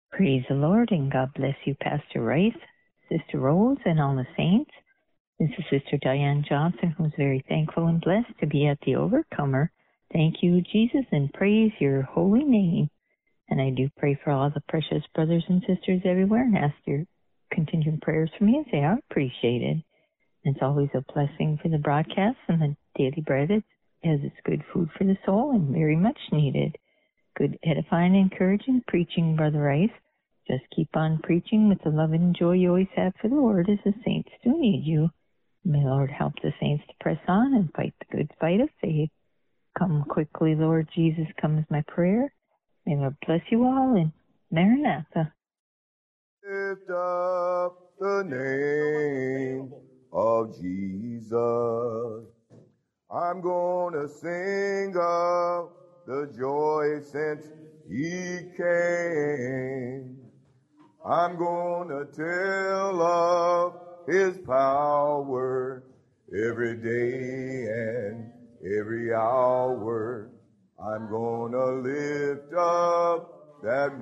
Praise the Lord, and God bless you, Pastor Rice, Sister Rose, and all the saints. This is Sister Diane Johnson, who's very thankful and blessed to be at the Overcomer. Thank you, Jesus, and praise your holy name. And I do pray for all the precious brothers and sisters everywhere and ask your continued prayers for me as they are appreciated. And it's always a blessing for the broadcast and the daily bread as it's good food for the soul and very much needed. Good, edifying, encouraging preaching, Brother Rice. Just keep on preaching with the love and joy you always have for the Lord, as the saints do need you. May the Lord help the saints to press on and fight the good fight of faith. Come quickly, Lord Jesus, come is my prayer. May the Lord bless you all, and Maranatha. Lift up the name of Jesus. I'm gonna sing of the joy since he came. I'm gonna tell of his power every day and every hour. I'm gonna lift up that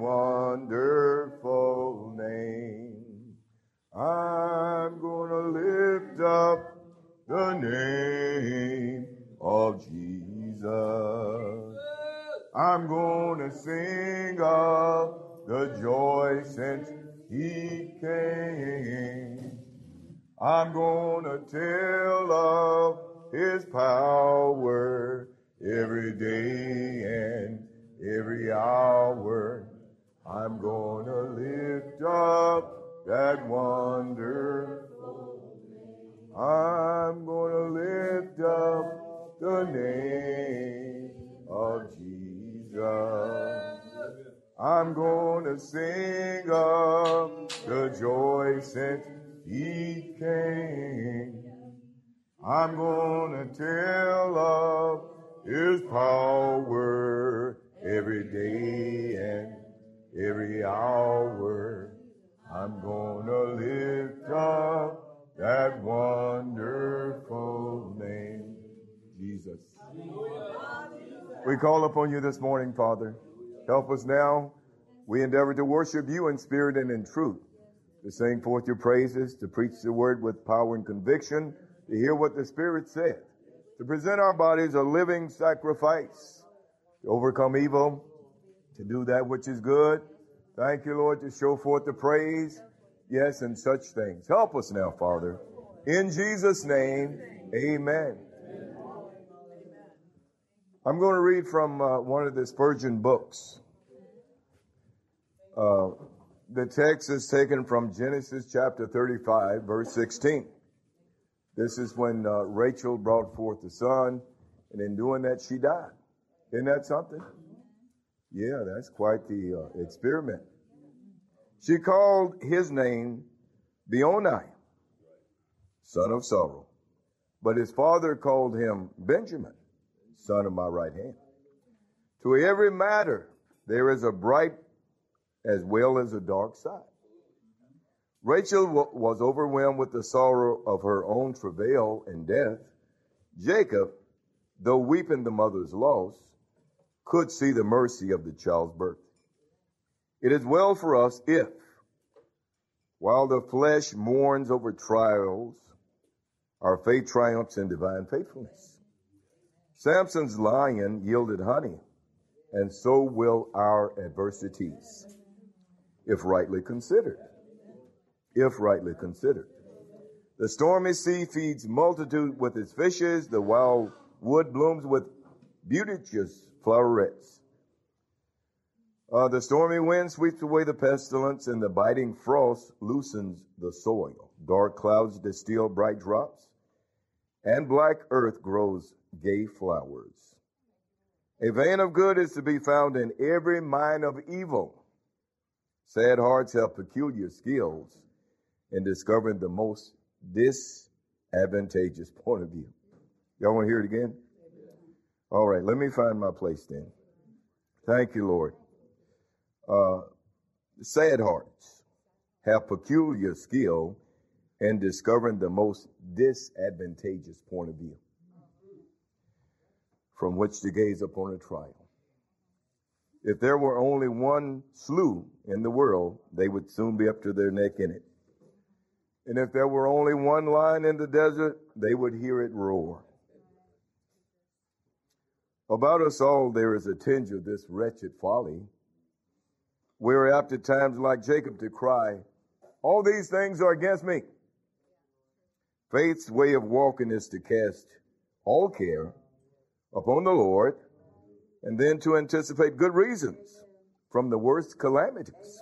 wonderful name. I'm gonna lift up the name of Jesus. I'm gonna sing of the joy since he came. I'm gonna tell of his power every day and every hour. I'm gonna lift up that wonderful name. I'm gonna lift up the name of Jesus. I'm gonna sing of the joy since he came. I'm gonna tell of his power every day and every hour. I'm gonna lift up that wonderful name, Jesus. We call upon you this morning, Father. Help us now. We endeavor to worship you in spirit and in truth, to sing forth your praises, to preach the word with power and conviction, to hear what the Spirit said, to present our bodies a living sacrifice, to overcome evil, to do that which is good. Thank you, Lord, to show forth the praise, yes, and such things. Help us now, Father. In Jesus' name, amen. I'm going to read from one of the Spurgeon books. The text is taken from Genesis chapter 35, verse 16. This is when Rachel brought forth the son, and in doing that, she died. Isn't that something? Yeah, that's quite the experiment. She called his name Benoni, son of sorrow. But his father called him Benjamin, son of my right hand. To every matter there is a bright as well as a dark side. Rachel was overwhelmed with the sorrow of her own travail and death. Jacob, though weeping the mother's loss, could see the mercy of the child's birth. It is well for us if, while the flesh mourns over trials, our faith triumphs in divine faithfulness. Samson's lion yielded honey, and so will our adversities, if rightly considered. If rightly considered. The stormy sea feeds multitude with its fishes. The wild wood blooms with beauteous flowerets. The stormy wind sweeps away the pestilence, and the biting frost loosens the soil. Dark clouds distill bright drops, and black earth grows gay flowers. A vein of good is to be found in every mine of evil. Sad hearts have peculiar skills in discovering the most disadvantageous point of view. Y'all want to hear it again? All right, let me find my place then. Thank you, Lord. Sad hearts have peculiar skill in discovering the most disadvantageous point of view from which to gaze upon a trial. If there were only one slough in the world, they would soon be up to their neck in it. And if there were only one lion in the desert, they would hear it roar. About us all, there is a tinge of this wretched folly. We're apt at times like Jacob to cry, all these things are against me. Faith's way of walking is to cast all care upon the Lord and then to anticipate good reasons from the worst calamities.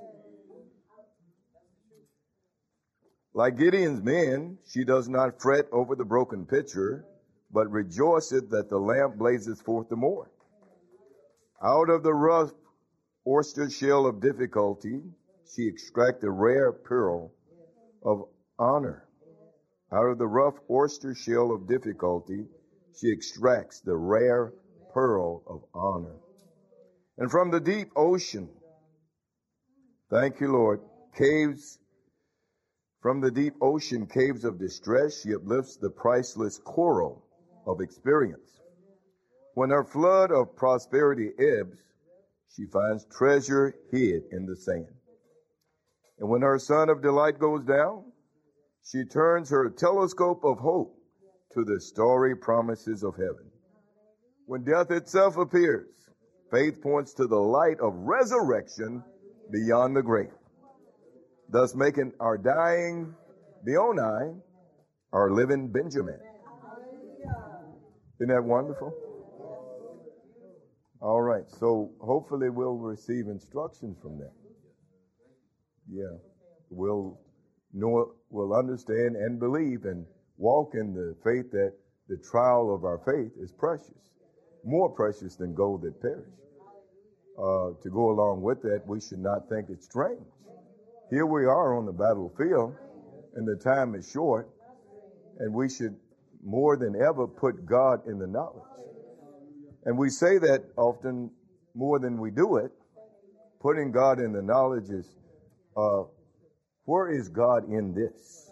Like Gideon's men, she does not fret over the broken pitcher, but rejoiceth that the lamp blazes forth the more. Out of the rough oyster shell of difficulty, she extracts the rare pearl of honor. Out of the rough oyster shell of difficulty, she extracts the rare pearl of honor. And from the deep ocean, thank you, Lord, from the deep ocean caves of distress, she uplifts the priceless coral of experience. When her flood of prosperity ebbs, she finds treasure hid in the sand. And when her sun of delight goes down, she turns her telescope of hope to the starry promises of heaven. When death itself appears, faith points to the light of resurrection beyond the grave, thus making our dying Benoni our living Benjamin. Isn't that wonderful? All right, so hopefully we'll receive instructions from that. Yeah, we'll understand and believe and walk in the faith that the trial of our faith is precious, more precious than gold that perish. To go along with that, we should not think it's strange. Here we are on the battlefield, and the time is short, and we should more than ever put God in the knowledge. And we say that often more than we do it. Putting God in the knowledge is, where is God in this?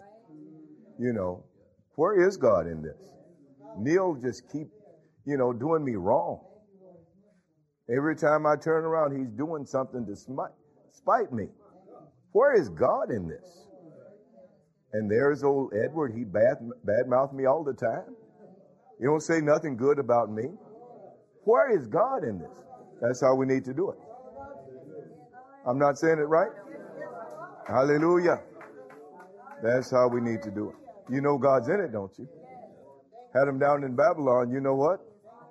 Where is God in this? Neil just keep, doing me wrong. Every time I turn around, he's doing something to spite me. Where is God in this? And there's old Edward, he badmouthed me all the time. You don't say nothing good about me. Where is God in this? That's how we need to do it. I'm not saying it right? Hallelujah. That's how we need to do it. You know God's in it, don't you? Had him down in Babylon, you know what?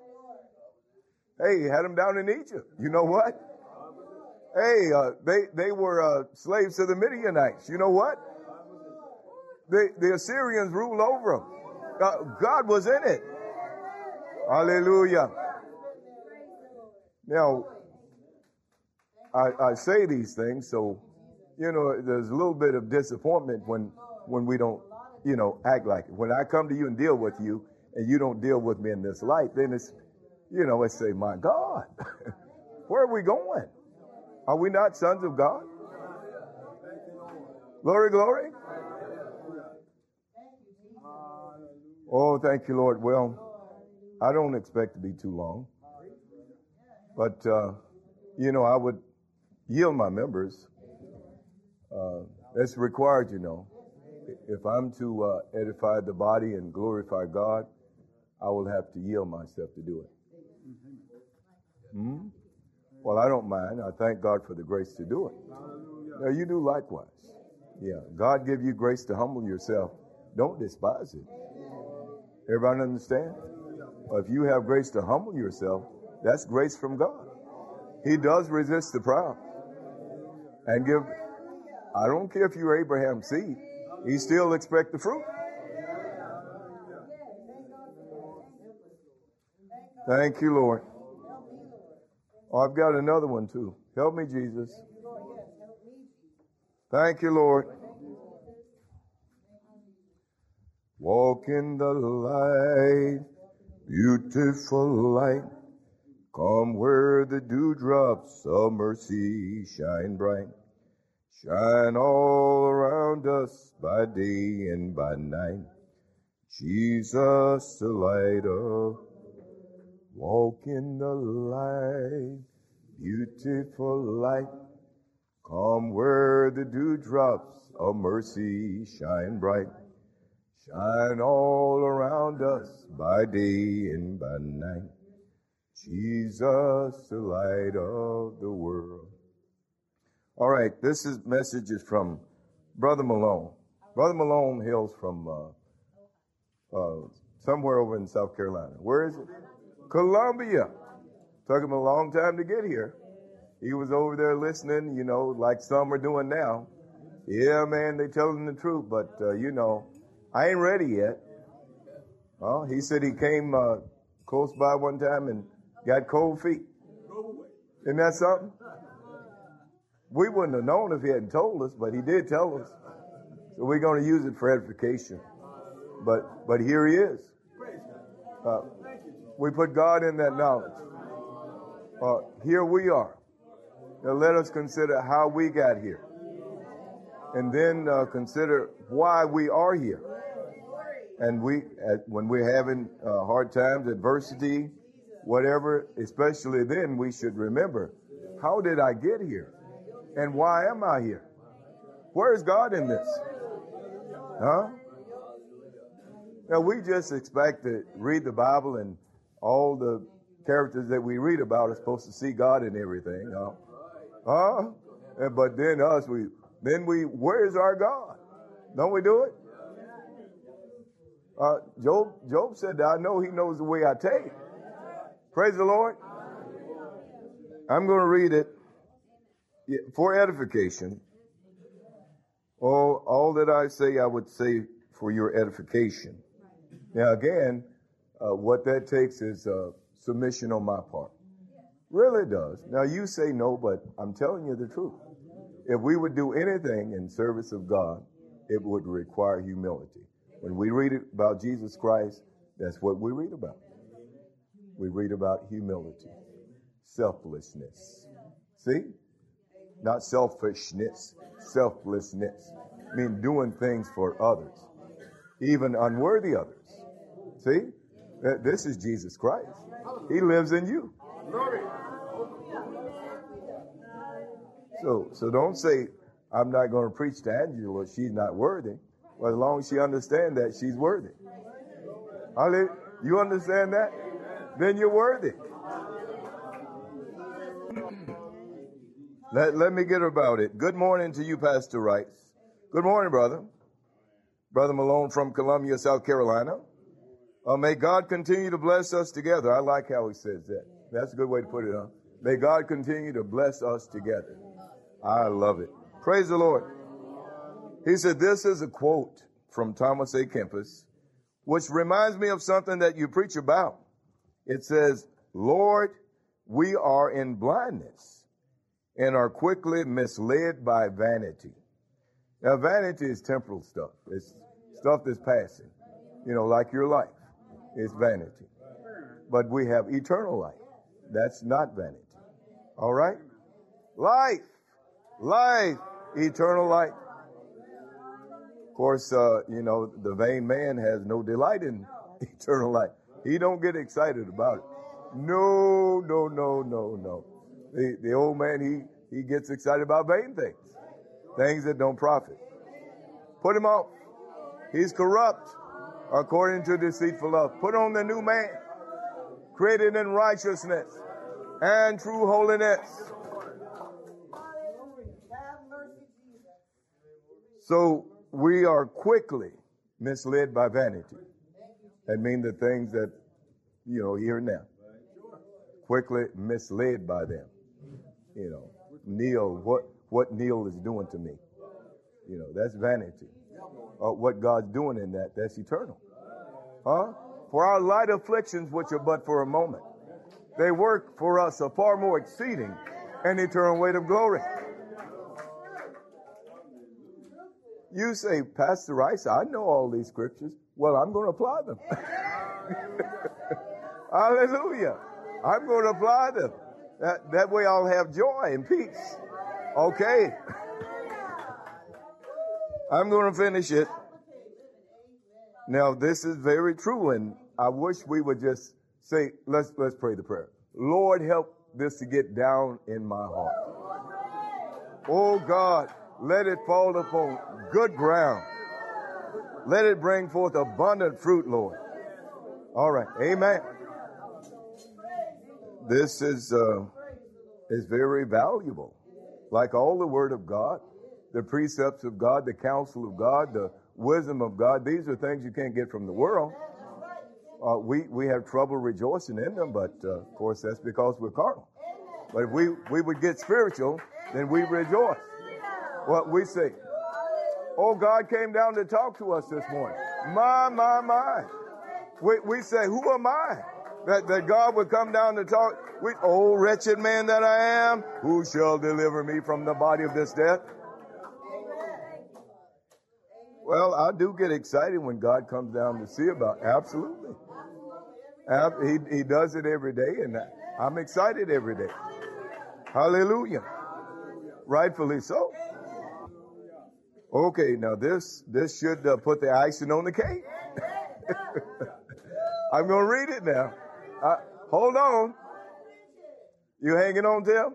Hey, had him down in Egypt. You know what? Hey, they were slaves to the Midianites. You know what? The Assyrians ruled over them. God was in it. Hallelujah. Now, I say these things, so, there's a little bit of disappointment when we don't, act like it. When I come to you and deal with you, and you don't deal with me in this light, then it's, let's say, my God, where are we going? Are we not sons of God? Glory, glory. Oh, thank you, Lord. Well, I don't expect to be too long. But, I would yield my members. It's required, If I'm to edify the body and glorify God, I will have to yield myself to do it. Well, I don't mind. I thank God for the grace to do it. Now, you do likewise. Yeah, God give you grace to humble yourself. Don't despise it. Everybody understand? If you have grace to humble yourself, that's grace from God. He does resist the proud. And I don't care if you're Abraham's seed, he still expects the fruit. Thank you, Lord. Oh, I've got another one too. Help me, Jesus. Thank you, Lord. Walk in the light, beautiful light. Come where the dewdrops of mercy shine bright. Shine all around us by day and by night. Jesus, the light of. Walk in the light, beautiful light. Come where the dewdrops of mercy shine bright. Shine all around us by day and by night. Jesus, the light of the world. All right, this message is from Brother Malone. Brother Malone hails from somewhere over in South Carolina. Where is it? Columbia. Took him a long time to get here. He was over there listening, like some are doing now. Yeah, man, they telling the truth, but, I ain't ready yet. Well, he said he came close by one time and got cold feet. Isn't that something? We wouldn't have known if he hadn't told us, but he did tell us. So we're going to use it for edification. But here he is. We put God in that knowledge. Here we are. Now let us consider how we got here. And then consider why we are here. And when we're having hard times, adversity, whatever, especially then, we should remember, how did I get here? And why am I here? Where is God in this? Huh? Now, we just expect to read the Bible and all the characters that we read about are supposed to see God in everything. But then where's our God? Don't we do it? Job said, I know he knows the way I take. Praise the Lord. I'm going to read it for edification. All that I say, I would say for your edification. Now, again, what that takes is submission on my part. Really does. Now, you say no, but I'm telling you the truth. If we would do anything in service of God, it would require humility. When we read about Jesus Christ, that's what we read about. We read about humility, selflessness. See? Not selfishness, selflessness. I mean, doing things for others, even unworthy others. See? This is Jesus Christ. He lives in you. So don't say, I'm not going to preach to Angela, she's not worthy. Well, as long as she understands that, she's worthy. You understand that? Then you're worthy. Let me get about it. Good morning to you, Pastor Rice. Good morning, brother. Brother Malone from Columbia, South Carolina. May God continue to bless us together. I like how he says that. That's a good way to put it, huh? May God continue to bless us together. I love it. Praise the Lord. He said, this is a quote from Thomas A. Kempis, which reminds me of something that you preach about. It says, Lord, we are in blindness and are quickly misled by vanity. Now, vanity is temporal stuff. It's stuff that's passing, like your life. It's vanity. But we have eternal life. That's not vanity. All right? Life, eternal life. Of course, the vain man has no delight in eternal life. He don't get excited about it. No. The old man, he gets excited about vain things that don't profit. Put him off. He's corrupt according to deceitful love. Put on the new man, created in righteousness and true holiness. So we are quickly misled by vanity. That means the things that, here and now. Quickly misled by them. Neil, what Neil is doing to me. That's vanity. What God's doing in that's eternal. For our light afflictions, which are but for a moment, they work for us a far more exceeding and eternal weight of glory. You say, Pastor Rice, I know all these scriptures. Well, I'm going to apply them. Hallelujah. I'm going to apply them. That way I'll have joy and peace. Okay. I'm going to finish it. Now, this is very true, and I wish we would just say, let's pray the prayer. Lord, help this to get down in my heart. Oh God, let it fall upon good ground. Let it bring forth abundant fruit, Lord. All right. Amen. This is very valuable. Like all the Word of God, the precepts of God, the counsel of God, the wisdom of God, these are things you can't get from the world. We have trouble rejoicing in them, but of course that's because we're carnal. But if we would get spiritual, then we rejoice. What we say, oh, God came down to talk to us this morning. My. We say, who am I? That God would come down to talk. Oh, wretched man that I am, who shall deliver me from the body of this death? Well, I do get excited when God comes down to see about it. Absolutely. He does it every day, and I'm excited every day. Hallelujah. Rightfully so. Okay, now this should put the icing on the cake. I'm going to read it now. Hold on. You hanging on, Tim?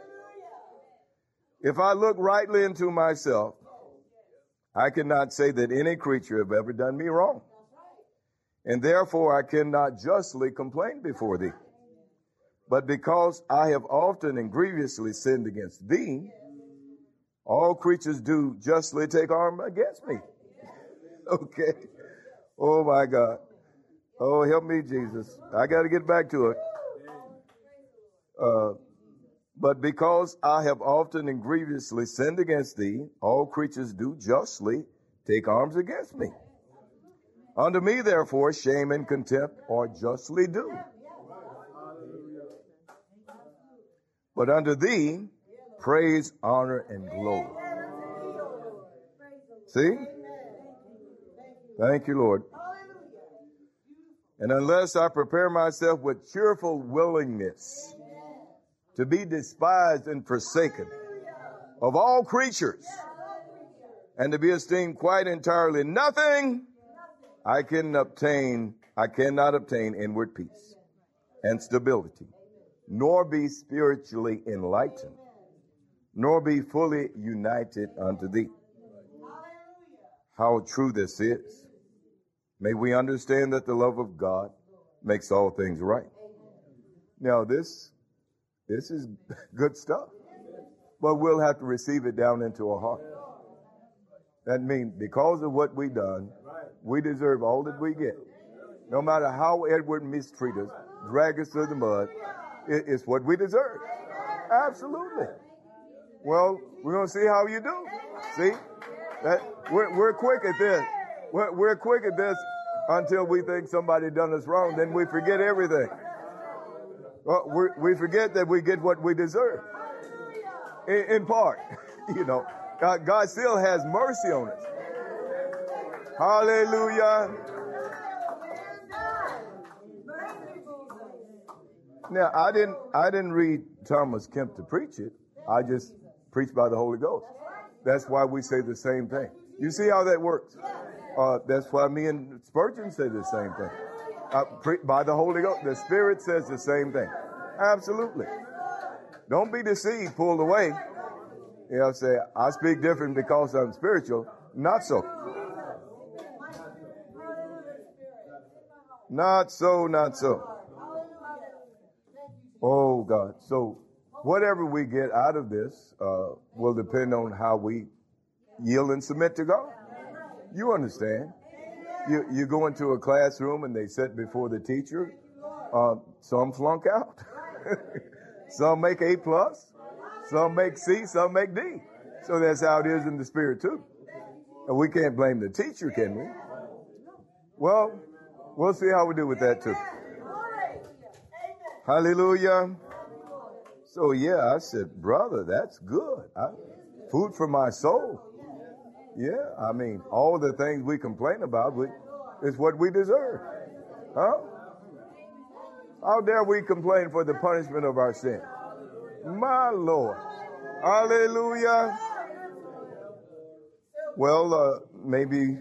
If I look rightly into myself, I cannot say that any creature have ever done me wrong. And therefore I cannot justly complain before thee. But because I have often and grievously sinned against thee, all creatures do justly take arm against me. Okay. Oh my God. Oh, help me, Jesus. I got to get back to it. But because I have often and grievously sinned against thee, all creatures do justly take arms against me. Unto me, therefore, shame and contempt are justly due. But unto thee, praise, honor, and glory. See? Thank you, Lord. And unless I prepare myself with cheerful willingness to be despised and forsaken of all creatures, and to be esteemed quite entirely nothing, I cannot obtain inward peace and stability, nor be spiritually enlightened, nor be fully united unto thee. How true this is. May we understand that the love of God makes all things right. Now this is good stuff, but we'll have to receive it down into our heart. That means because of what we done, we deserve all that we get. No matter how Edward mistreat us, drag us through the mud, it's what we deserve. Absolutely. Well, we're going to see how you do. See? We're quick at this. We're quick at this until we think somebody done us wrong. Then we forget everything. Well, we forget that we get what we deserve. In part, you know, God still has mercy on us. Hallelujah. Now, I didn't read Thomas Kemp to preach it. I just preached by the Holy Ghost. That's why we say the same thing. You see how that works? That's why me and Spurgeon say the same thing. By the Holy Ghost, the Spirit says the same thing. Absolutely. Don't be deceived, pulled away. You know, say, I speak different because I'm spiritual. Not so. Not so, not so. Oh, God. So whatever we get out of this will depend on how we yield and submit to God. You understand? You go into a classroom and they sit before the teacher. Some flunk out. Some make A+. Some make C. Some make D. So that's how it is in the spirit too. And we can't blame the teacher, can we? Well, we'll see how we do with that too. Hallelujah. So yeah, I said, brother, that's good. Food for my soul. Yeah, I mean, all the things we complain about is what we deserve. Huh? How dare we complain for the punishment of our sin? My Lord. Hallelujah. Well, maybe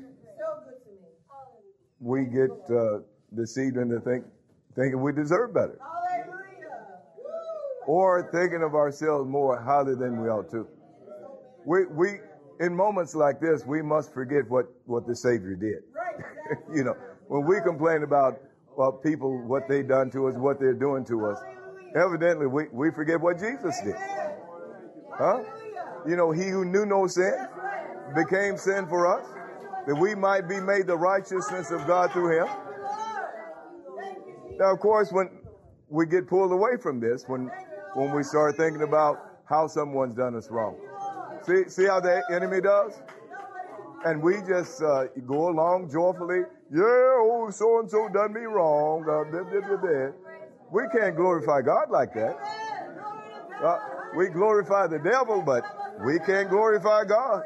we get deceived into thinking we deserve better. or thinking of ourselves more highly than we ought to. We in moments like this, we must forget what the Savior did. You know, when we complain about people, what they done to us, what they're doing to us, evidently we forget what Jesus did. Huh? You know, he who knew no sin became sin for us, that we might be made the righteousness of God through him. Now, of course, when we get pulled away from this, when we start thinking about how someone's done us wrong. See how the enemy does? And we just go along joyfully. Yeah, oh, so-and-so done me wrong. We can't glorify God like that. We glorify the devil, but we can't glorify God.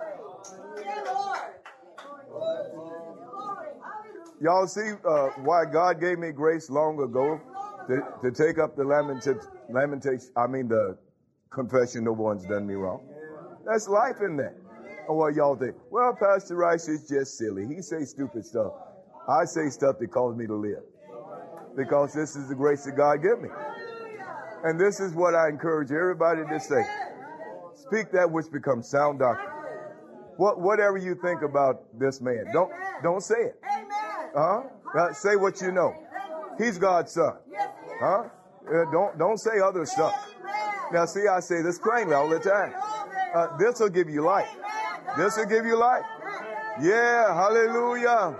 Y'all see why God gave me grace long ago to take up the the confession, no one's done me wrong. That's life in that. Oh, well, y'all think, well, Pastor Rice is just silly. He says stupid stuff. I say stuff that calls me to live. Because this is the grace that God gave me. And this is what I encourage everybody to say. Speak that which becomes sound doctrine. Whatever you think about this man, don't say it. Say what you know. He's God's son. Don't say other stuff. Now, see, I say this plainly all the time. This will give you life. This will give you life. Yeah, hallelujah.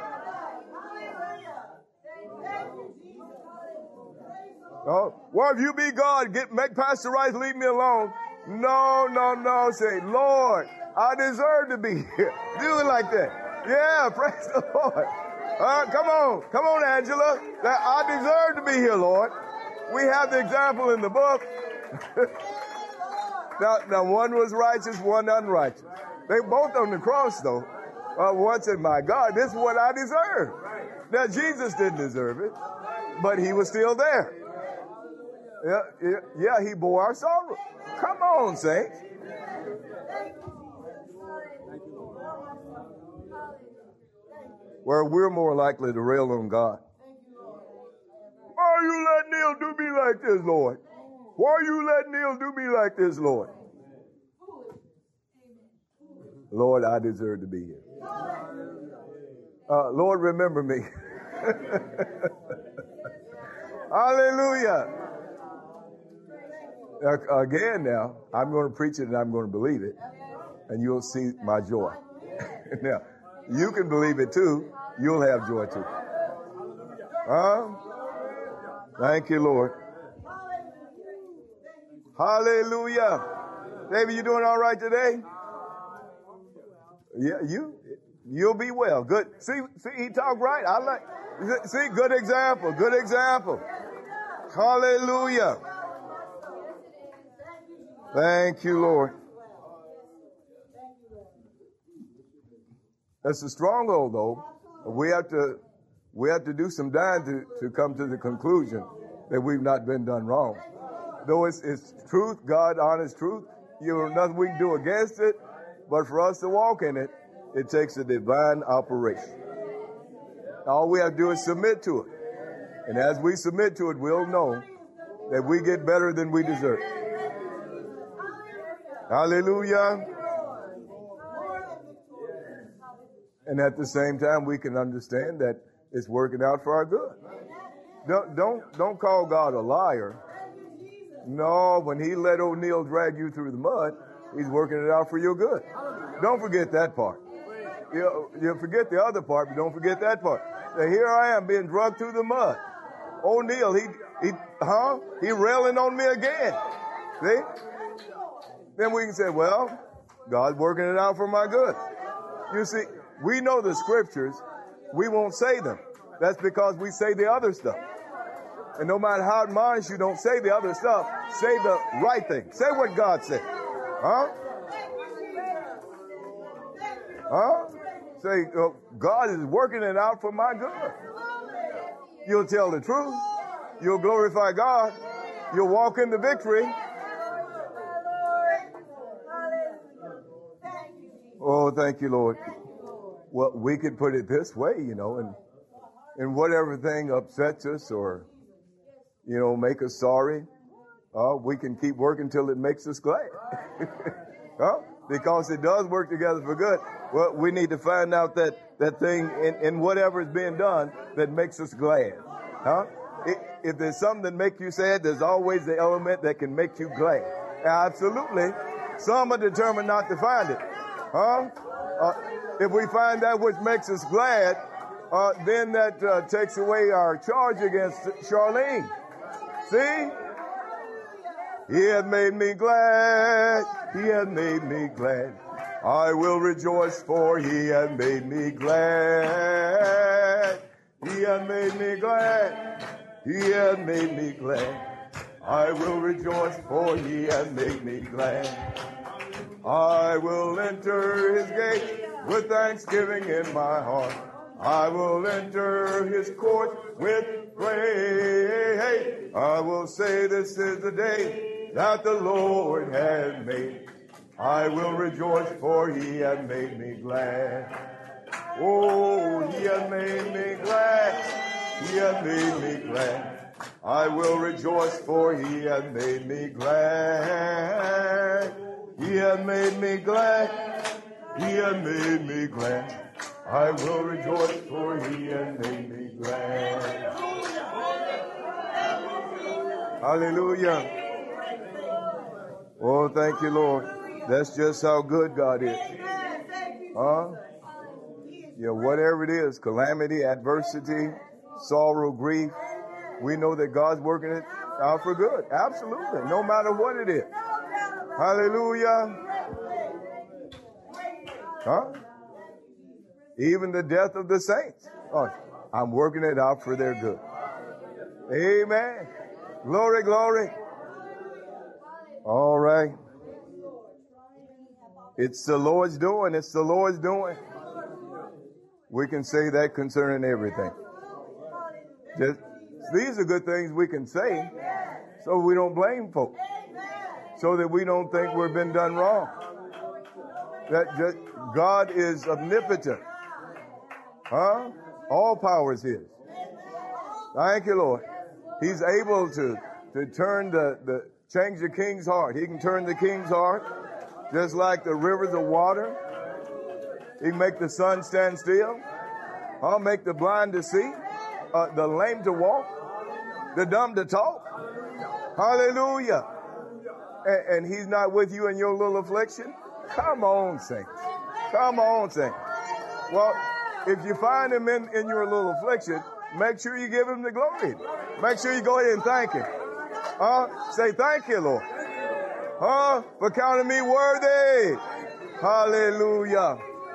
Oh, well, if you be God, make Pastor Rice leave me alone. No. Say, Lord, I deserve to be here. Do it like that. Yeah, praise the Lord. Come on, Angela. I deserve to be here, Lord. We have the example in the book. Now, one was righteous, one unrighteous. They both on the cross, though. One said, my God, this is what I deserve. Now, Jesus didn't deserve it, but he was still there. Yeah, he bore our sorrow. Come on, saints. Where we're more likely to rail on God. Why you let Neil do me like this, Lord? Why you let Neil do me like this, Lord? Lord, I deserve to be here. Lord, remember me. Hallelujah. Again now, I'm going to preach it and I'm going to believe it. And you'll see my joy. Now, you can believe it too. You'll have joy too. Thank you, Lord. Hallelujah. David, you doing all right today? Yeah, you'll be well. Good. See, he talked right. See, good example. Good example. Hallelujah. Thank you, Lord. That's a stronghold, though. We have to do some dying to come to the conclusion that we've not been done wrong. Though it's truth, God, honest truth, nothing we can do against it. But for us to walk in it, it takes a divine operation. All we have to do is submit to it. And as we submit to it, we'll know that we get better than we deserve. Hallelujah. And at the same time, we can understand that it's working out for our good. Don't call God a liar. No, when he let O'Neill drag you through the mud, he's working it out for your good. Don't forget that part. You forget the other part, but don't forget that part. Now, here I am being dragged through the mud. O'Neill, he railing on me again. See? Then we can say, well, God's working it out for my good. You see, we know the scriptures. We won't say them. That's because we say the other stuff. And no matter how admonished you, don't say the other stuff. Say the right thing. Say what God said. Say, God is working it out for my good. You'll tell the truth. You'll glorify God. You'll walk in the victory. Oh, thank you, Lord. Well, we could put it this way, and whatever thing upsets us or, make us sorry, we can keep working till it makes us glad. Because it does work together for good. Well, we need to find out that thing in whatever is being done that makes us glad. If there's something that makes you sad, there's always the element that can make you glad. Absolutely. Some are determined not to find it. If we find that which makes us glad, then that takes away our charge against Charlene. See? He has made me glad. He has made me glad. I will rejoice, for he has made me glad. He has made me glad. He has made me glad. I will rejoice, for he has made me glad. I will enter his gate with thanksgiving in my heart. I will enter his court with praise. I will say, this is the day that the Lord has made. I will rejoice, for he has made me glad. Oh, he has made me glad. He has made me glad. I will rejoice, for he has made me glad. He has made me glad. He has made me glad. I will rejoice, for he has made me glad. Hallelujah. Oh, thank you, Lord. That's just how good God is. Whatever it is, calamity, adversity, sorrow, grief, we know that God's working it out for good. Absolutely. No matter what it is. Hallelujah. Even the death of the saints. I'm working it out for their good. Amen. Glory, glory. All right. It's the Lord's doing. It's the Lord's doing. We can say that concerning everything. These are good things we can say so we don't blame folks. So that we don't think we've been done wrong. God is omnipotent. All power is his. Thank you, Lord. He's able to turn change the king's heart. He can turn the king's heart just like the rivers of water. He can make the sun stand still. Make the blind to see, the lame to walk, the dumb to talk. Hallelujah. And he's not with you in your little affliction? Come on, saints. Come on, saints. Well, if you find him in your little affliction, make sure you give him the glory. Make sure you go ahead and thank him. Say, thank you, Lord. For counting me worthy. Hallelujah.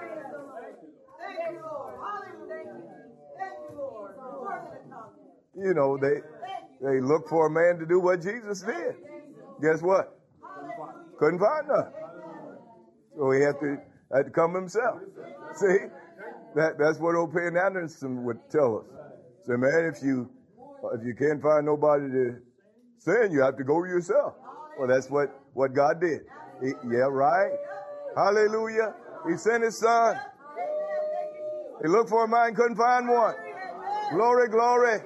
You know, they look for a man to do what Jesus did. Guess what? Couldn't find none. So he had to come himself. See? That's what old Penn Anderson would tell us. Say, man, if you can't find nobody to sin, you have to go yourself. Well, that's what God did. Yeah, right. Hallelujah. He sent his son. He looked for a man, couldn't find one. Glory, glory.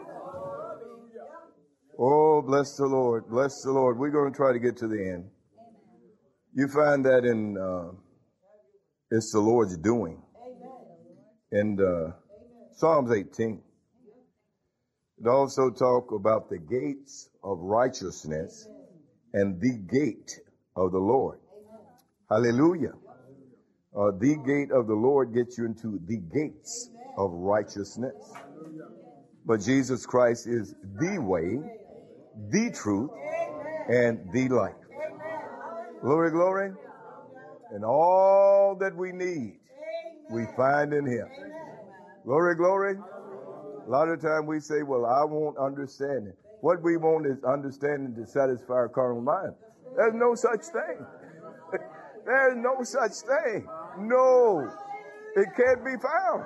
Oh, bless the Lord. Bless the Lord. We're going to try to get to the end. You find that in it's the Lord's doing. In Psalms 18. It also talks about the gates of righteousness and the gate of the Lord. Hallelujah. The gate of the Lord gets you into the gates of righteousness. But Jesus Christ is the way, the truth, and the life. Glory, glory. And all that we need, we find in him. Glory, glory. A lot of time we say, well, I won't understand it. What we want is understanding to satisfy our carnal mind. There's no such thing. There's no such thing. No. It can't be found.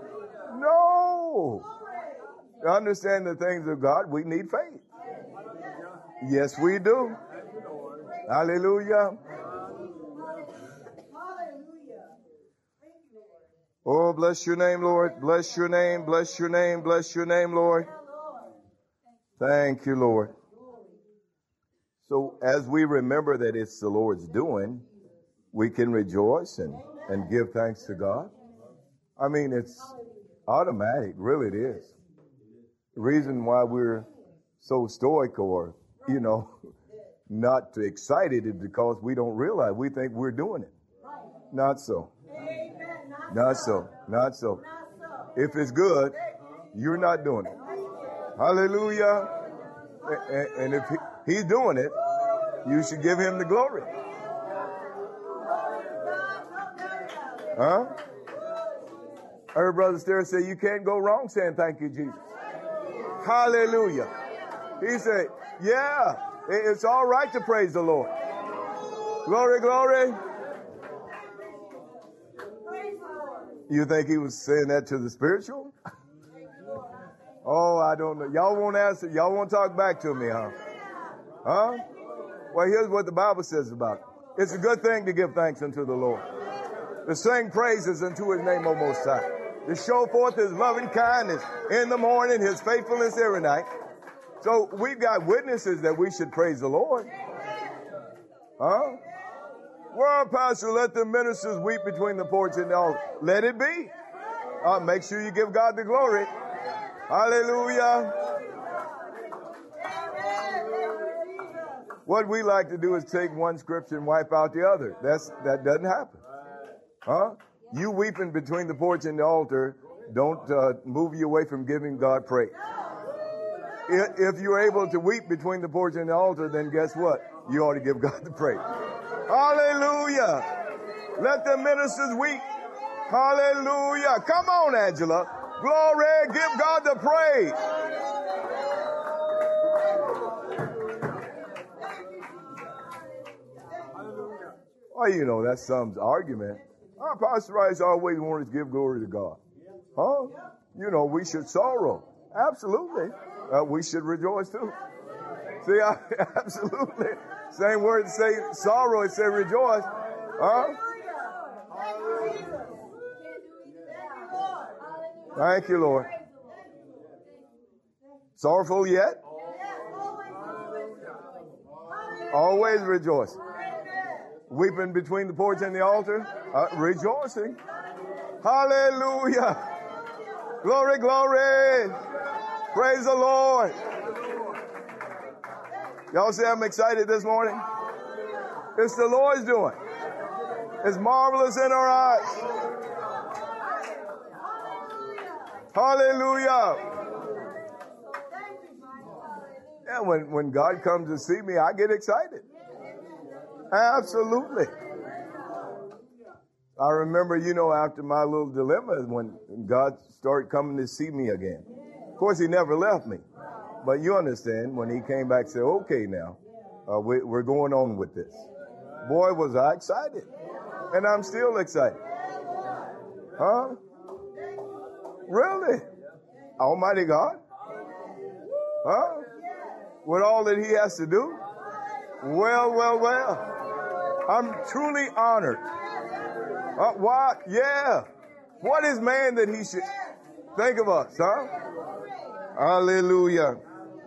No. To understand the things of God, we need faith. Yes, we do. Hallelujah. Oh, bless your name, Lord. Bless your name. Bless your name. Bless your name, Lord. Thank you, Lord. So as we remember that it's the Lord's doing, we can rejoice and give thanks to God. I mean, it's automatic. Really, it is. The reason why we're so stoic or, not excited is because we don't realize. We think we're doing it. Not so. Not so. Not so. If it's good, you're not doing it. Hallelujah. And if he's doing it, you should give him the glory. Huh? I heard Brother Stare say you can't go wrong saying thank you, Jesus. Hallelujah. He said, yeah, it's all right to praise the Lord. Glory, glory. You think he was saying that to the spiritual? Oh, I don't know. Y'all won't answer. Y'all won't talk back to me, huh? Huh? Well, here's what the Bible says about it. It's a good thing to give thanks unto the Lord, to sing praises unto his name, O Most High, to show forth his loving kindness in the morning, his faithfulness every night. So we've got witnesses that we should praise the Lord. Huh? Well, Pastor, let the ministers weep between the porch and the altar. Let it be. Make sure you give God the glory. Hallelujah. What we like to do is take one scripture and wipe out the other. That doesn't happen. Huh? You weeping between the porch and the altar don't move you away from giving God praise. If you're able to weep between the porch and the altar, then guess what? You ought to give God the praise. Hallelujah. Let the ministers weep. Hallelujah. Come on, Angela. Glory. Give God the praise. Well, that's some argument. Pastor Rice always wanted to give glory to God. Huh? We should sorrow. Absolutely. We should rejoice too. See, absolutely. Same word to say sorrow, it say rejoice. Huh? Thank you, Lord. Sorrowful yet? Always rejoice. Weeping between the porch and the altar? Rejoicing. Hallelujah. Glory, glory. Praise the Lord. Y'all see I'm excited this morning? It's the Lord's doing. It's marvelous in our eyes. Hallelujah. Yeah, when God comes to see me, I get excited. Absolutely. I remember, after my little dilemma, when God started coming to see me again. Of course, he never left me. But you understand, when he came back and said, okay, now, we're going on with this. Boy, was I excited. And I'm still excited. Huh? Really? Almighty God? Huh? With all that he has to do? Well, well, well. I'm truly honored. Why? Yeah. What is man that he should think of us, huh? Hallelujah.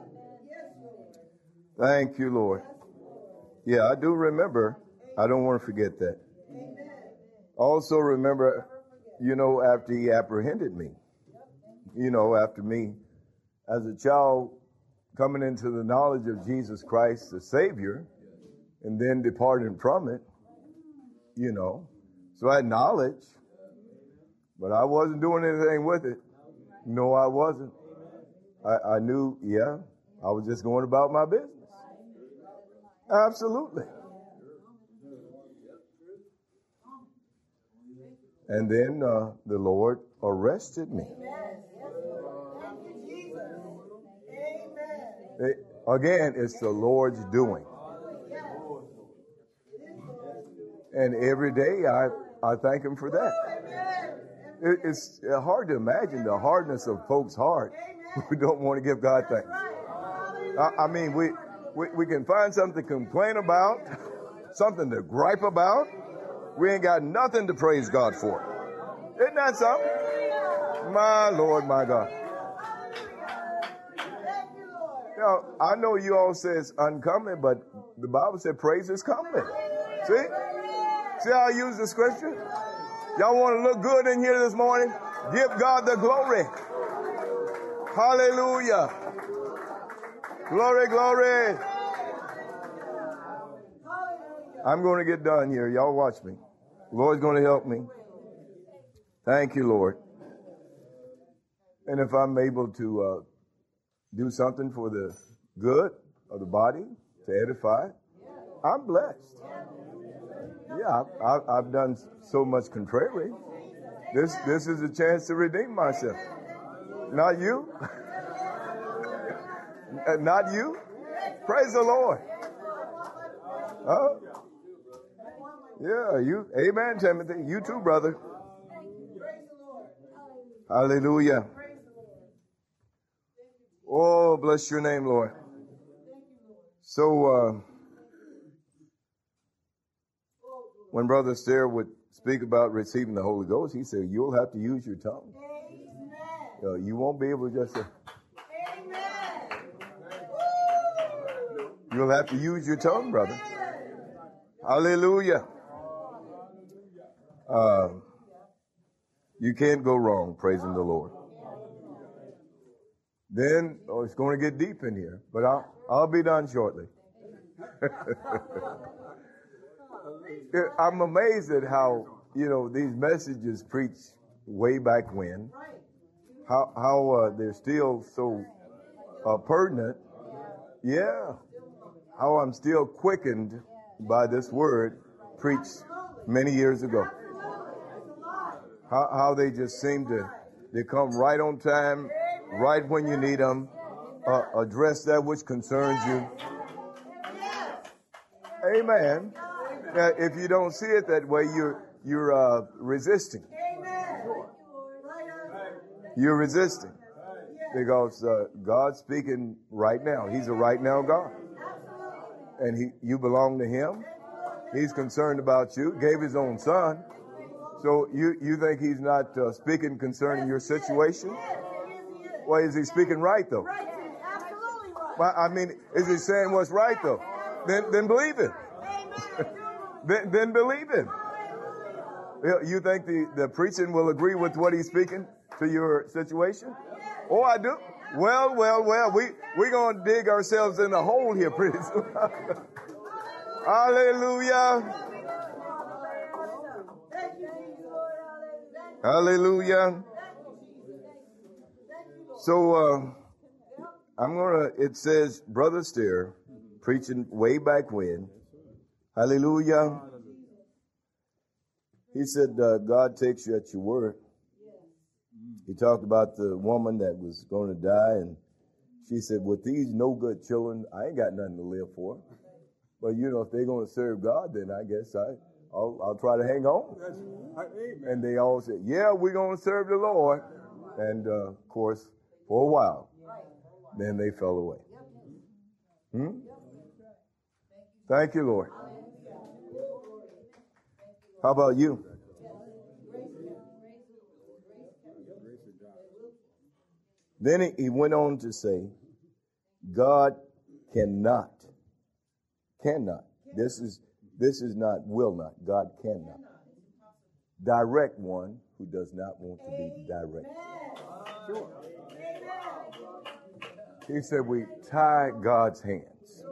Thank you, Lord. Yeah, I do remember. I don't want to forget that. Also remember, after he apprehended me, after me as a child coming into the knowledge of Jesus Christ, the Savior, and then departing from it, So I had knowledge, but I wasn't doing anything with it. No, I wasn't. I knew, I was just going about my business. Absolutely. And then the Lord arrested me. Again, it's the Lord's doing. And every day I thank him for that. It's hard to imagine the hardness of folks' heart who don't want to give God thanks. I mean, we can find something to complain about, something to gripe about. We ain't got nothing to praise God for. Isn't that something? My Lord, my God. I know you all say it's uncommon, but the Bible said praise is coming. See? See how I use the scripture? Y'all want to look good in here this morning? Give God the glory. Hallelujah. Glory, glory. I'm going to get done here. Y'all watch me. The Lord's going to help me. Thank you, Lord. And if I'm able to do something for the good of the body, to edify, I'm blessed. Yeah, I've done so much contrary. This is a chance to redeem myself. Not you. Not you. Praise the Lord. Yeah, you. Amen, Timothy. You too, brother. Hallelujah. Oh, bless your name, Lord. So, when Brother Stair would speak about receiving the Holy Ghost, he said, you'll have to use your tongue. You won't be able to just say, you'll have to use your tongue, brother. Hallelujah. You can't go wrong praising the Lord. Then, it's going to get deep in here, but I'll be done shortly. I'm amazed at how, these messages preached way back when, how they're still so pertinent. Yeah. How I'm still quickened by this word preached many years ago. How they just seem they come right on time, right when you need them, address that which concerns you. Amen. Now, if you don't see it that way, you're resisting. You're resisting because God's speaking right now. He's a right now God, and you belong to Him. He's concerned about you. Gave His own Son. So you think He's not speaking concerning your situation? Well, is He speaking right though? Well, I mean, is He saying what's right though? Then believe it. then believe it. You think the preaching will agree with what He's speaking to your situation? Oh, I do. Well. We're going to dig ourselves in a hole here pretty soon. Hallelujah. Hallelujah. So, it says, Brother Stair, preaching way back when. Hallelujah. He said, God takes you at your word. He talked about the woman that was going to die, and she said, with these no good children, I ain't got nothing to live for. But, if they're going to serve God, then I guess I'll try to hang on. And they all said, yeah, we're going to serve the Lord. And, of course, for a while, then they fell away. Thank you, Lord. How about you? Then he went on to say, God cannot. This is not will not. God cannot direct one who does not want to be directed. He said we tie God's hands.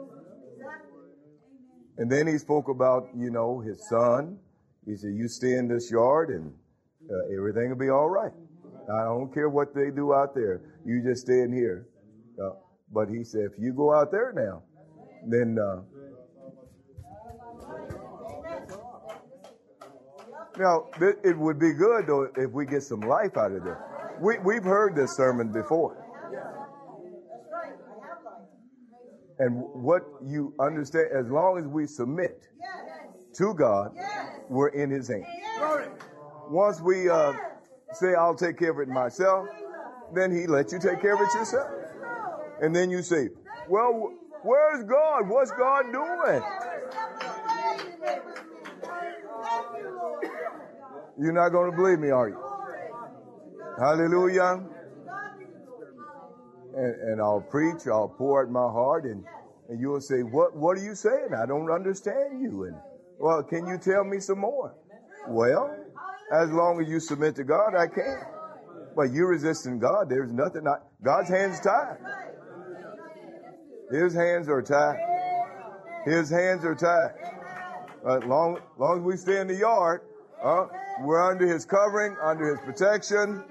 And then he spoke about, his son. He said, you stay in this yard and everything will be all right. I don't care what they do out there. You just stay in here. But he said, if you go out there now, then now it would be good though if we get some life out of there. We've heard this sermon before. And what you understand, as long as we submit to God, we're in His hands. Once we say, I'll take care of it myself, then He lets you take care of it yourself. And then you say, well, where's God? What's God doing? You're not going to believe me, are you? Hallelujah. and I'll preach, I'll pour out my heart, and you'll say, what are you saying? I don't understand you. And, well, can you tell me some more? Well, as long as you submit to God, I can. But you resisting God, there's nothing. God's hands tied. His hands are tied. His hands are tied. Long as we stay in the yard, we're under His covering, under His protection.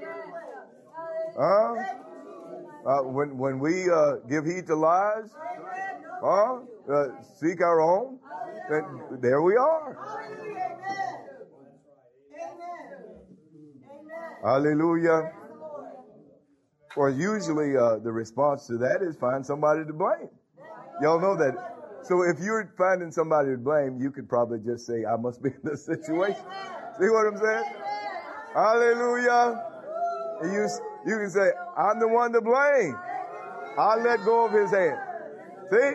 When we give heed to lies, seek our own, then there we are. Hallelujah. Or usually the response to that is find somebody to blame. Y'all know that. So if you're finding somebody to blame, you could probably just say, I must be in this situation. See what I'm saying? Hallelujah. And you can say, I'm the one to blame. I'll let go of his hand. See?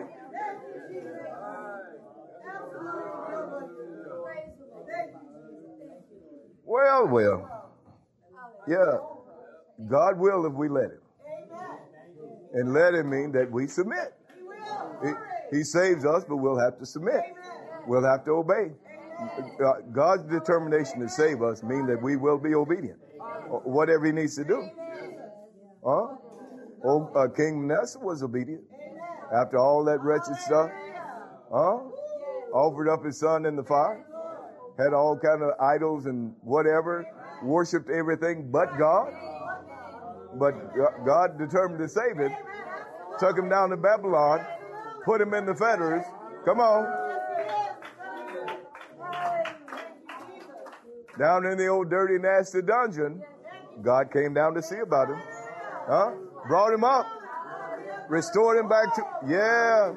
Well. Yeah. God will if we let him. And let him mean that we submit. He saves us, but we'll have to submit. We'll have to obey. God's determination to save us means that we will be obedient. Whatever he needs to do. King Manasseh was obedient. After all that wretched stuff. Offered up his son in the fire. Had all kind of idols and whatever. Worshipped everything but God. But God determined to save him. Took him down to Babylon. Put him in the fetters. Come on. Down in the old dirty, nasty dungeon. God came down to see about him. Brought him up. Restored him back to... Yeah.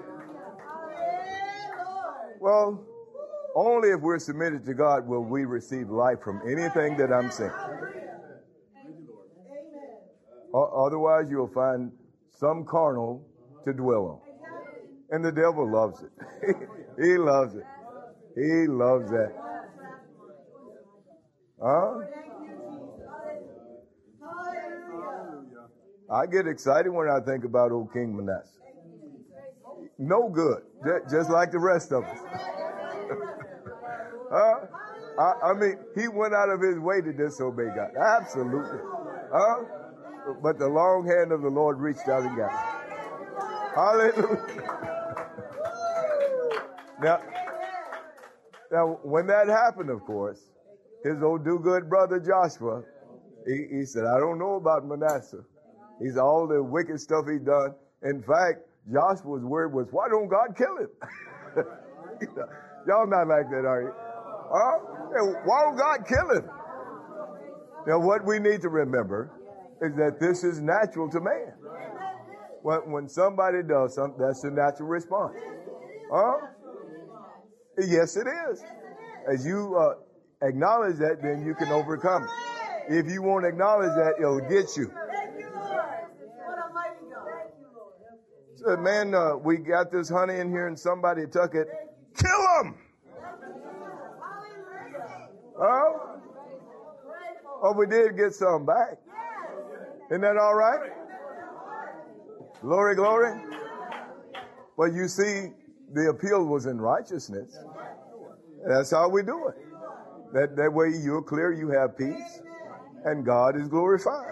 Well, only if we're submitted to God will we receive life from anything that I'm saying. Otherwise, you'll find some carnal to dwell on. And the devil loves it. He loves it. He loves that. I get excited when I think about old King Manasseh. No good. Just like the rest of us. I mean, he went out of his way to disobey God. Absolutely. But the long hand of the Lord reached out and got him. Hallelujah. Now, when that happened, of course, his old do-good brother Joshua, he said, I don't know about Manasseh. He's all the wicked stuff he's done. In fact, Joshua's word was, why don't God kill him? Y'all not like that, are you? Why don't God kill him? Now, what we need to remember is that this is natural to man. When somebody does something, that's the natural response. Yes, it is. As you acknowledge that, then you can overcome it. If you won't acknowledge that, it'll get you. So, man, we got this honey in here and somebody took it. Kill him! Oh, we did get some back. Isn't that all right? Glory, glory. Well, you see, the appeal was in righteousness. That's how we do it. That way you're clear, you have peace, and God is glorified.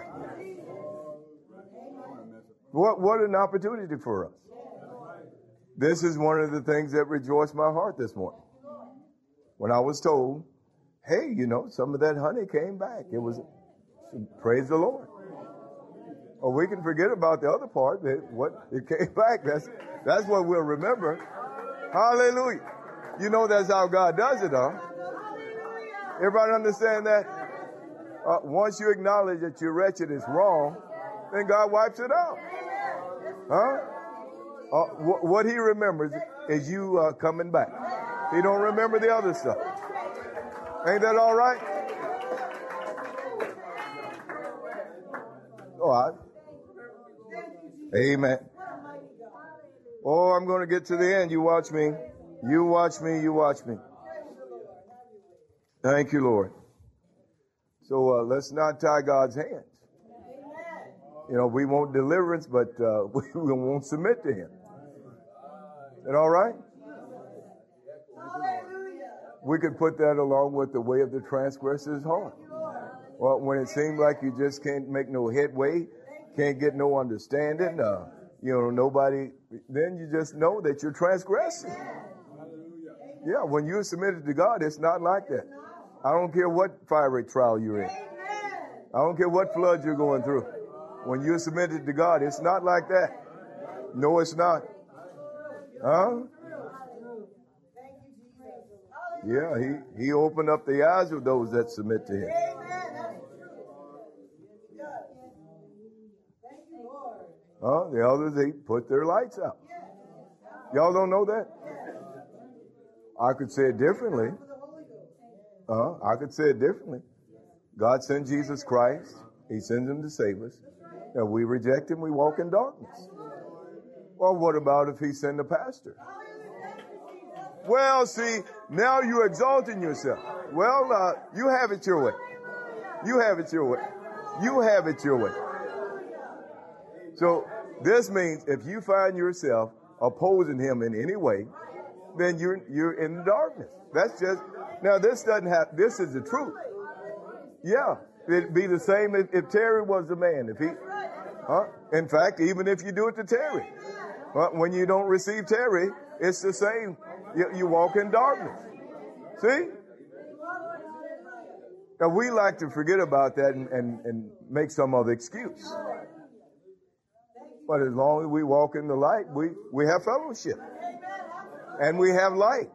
What an opportunity for us. This is one of the things that rejoiced my heart this morning. When I was told, hey, some of that honey came back. It was, praise the Lord. Or we can forget about the other part, it came back. That's what we'll remember. Hallelujah. That's how God does it, huh? Everybody understand that? Once you acknowledge that you're wretched, it's wrong, then God wipes it out. What he remembers is you coming back. He don't remember the other stuff. Ain't that all right? Amen. Oh, I'm going to get to the end. You watch me. You watch me. You watch me. Thank you, Lord. So let's not tie God's hands. We want deliverance, but we won't submit to him. Is that all right? We could put that along with the way of the transgressor's heart. Well, when it seems like you just can't make no headway, can't get no understanding, nobody, then you just know that you're transgressing. Yeah, when you're submitted to God, it's not like that. I don't care what fiery trial you're in. I don't care what flood you're going through. When you're submitted to God, it's not like that. No, it's not. Huh? Yeah, he opened up the eyes of those that submit to him. The others, they put their lights out. Y'all don't know that? I could say it differently. God sent Jesus Christ. He sends him to save us. And we reject him, we walk in darkness. Well, what about if he sent a pastor? Well, see, now you're exalting yourself. Well, you have it your way. You have it your way. You have it your way. So this means if you find yourself opposing him in any way, then you're in the darkness. That's just, now this doesn't have, this is the truth. Yeah, it'd be the same if Terry was the man. If he, in fact, even if you do it to Terry, when you don't receive Terry, it's the same. You walk in darkness. See? Now we like to forget about that and make some other excuse. But as long as we walk in the light, we have fellowship. And we have light.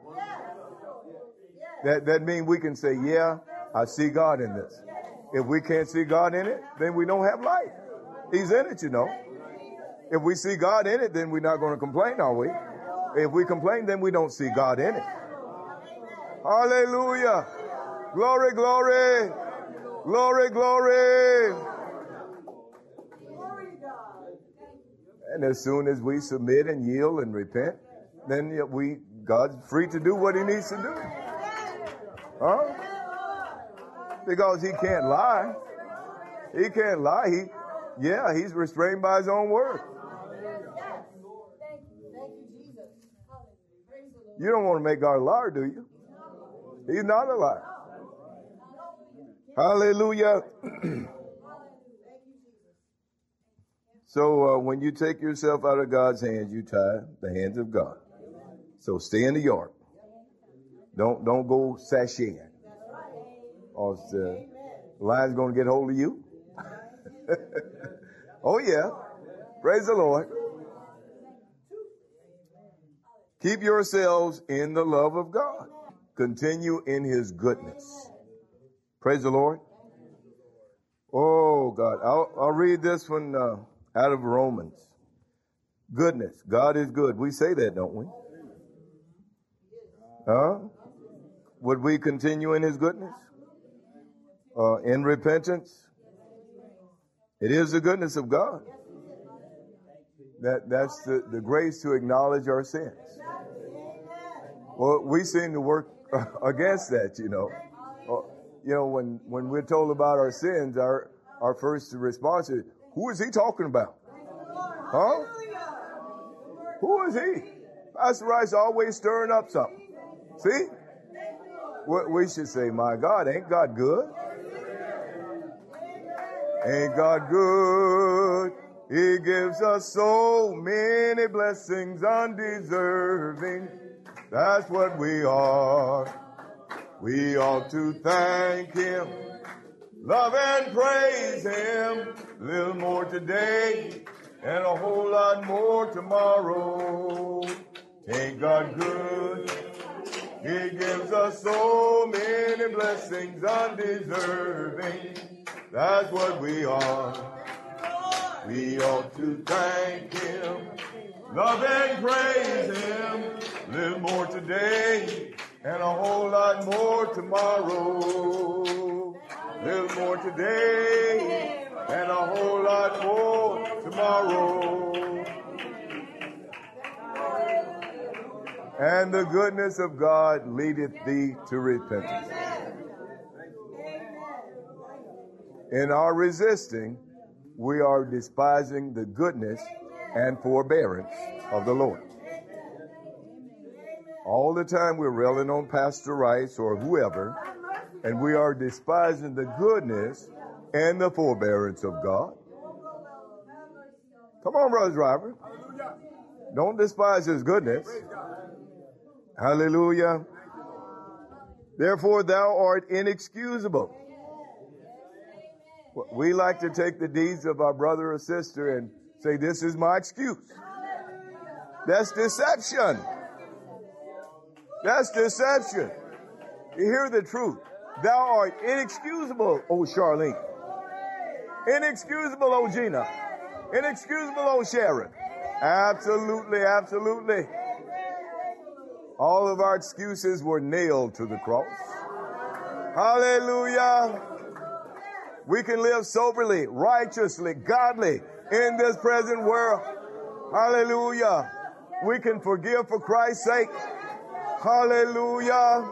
That means we can say, yeah, I see God in this. If we can't see God in it, then we don't have light. He's in it, If we see God in it, then we're not going to complain, are we? If we complain, then we don't see God in it. Hallelujah. Glory, glory. Glory, glory. And as soon as we submit and yield and repent, then God's free to do what he needs to do. Because he can't lie. He can't lie. He's restrained by his own word. You don't want to make God a liar, do you? He's not a liar. Hallelujah. So when you take yourself out of God's hands, you tie the hands of God. So stay in the yard. Don't go sashaying. Or the lion's going to get hold of you. Oh yeah. Praise the Lord. Keep yourselves in the love of God. Continue in his goodness. Praise the Lord. Oh God. I'll read this one out of Romans. Goodness. God is good. We say that, don't we? Would we continue in his goodness? In repentance? It is the goodness of God. That's the grace to acknowledge our sins. Well, we seem to work against that, when we're told about our sins, our first response is, who is he talking about? Huh? Who is he? Pastor Rice always stirring up something. See? We should say, my God, ain't God good? Ain't God good? He gives us so many blessings undeserving. That's what we are. We ought to thank him, love and praise him. A little more today and a whole lot more tomorrow. Ain't God good? He gives us so many blessings undeserving. That's what we are. We ought to thank him, love and praise him. A little more today and a whole lot more tomorrow. A little more today and a whole lot more tomorrow. And the goodness of God leadeth thee to repentance. In our resisting, we are despising the goodness and forbearance of the Lord. All the time we're railing on Pastor Rice or whoever, and we are despising the goodness and the forbearance of God. Come on, Brother Driver. Don't despise his goodness. Hallelujah. Therefore, thou art inexcusable. We like to take the deeds of our brother or sister and say, this is my excuse. That's deception. That's deception. You hear the truth. Thou art inexcusable, O Charlene. Inexcusable, O Gina. Inexcusable, O Sharon. Absolutely, absolutely. All of our excuses were nailed to the cross. Hallelujah. We can live soberly, righteously, godly in this present world. Hallelujah. We can forgive for Christ's sake. Hallelujah.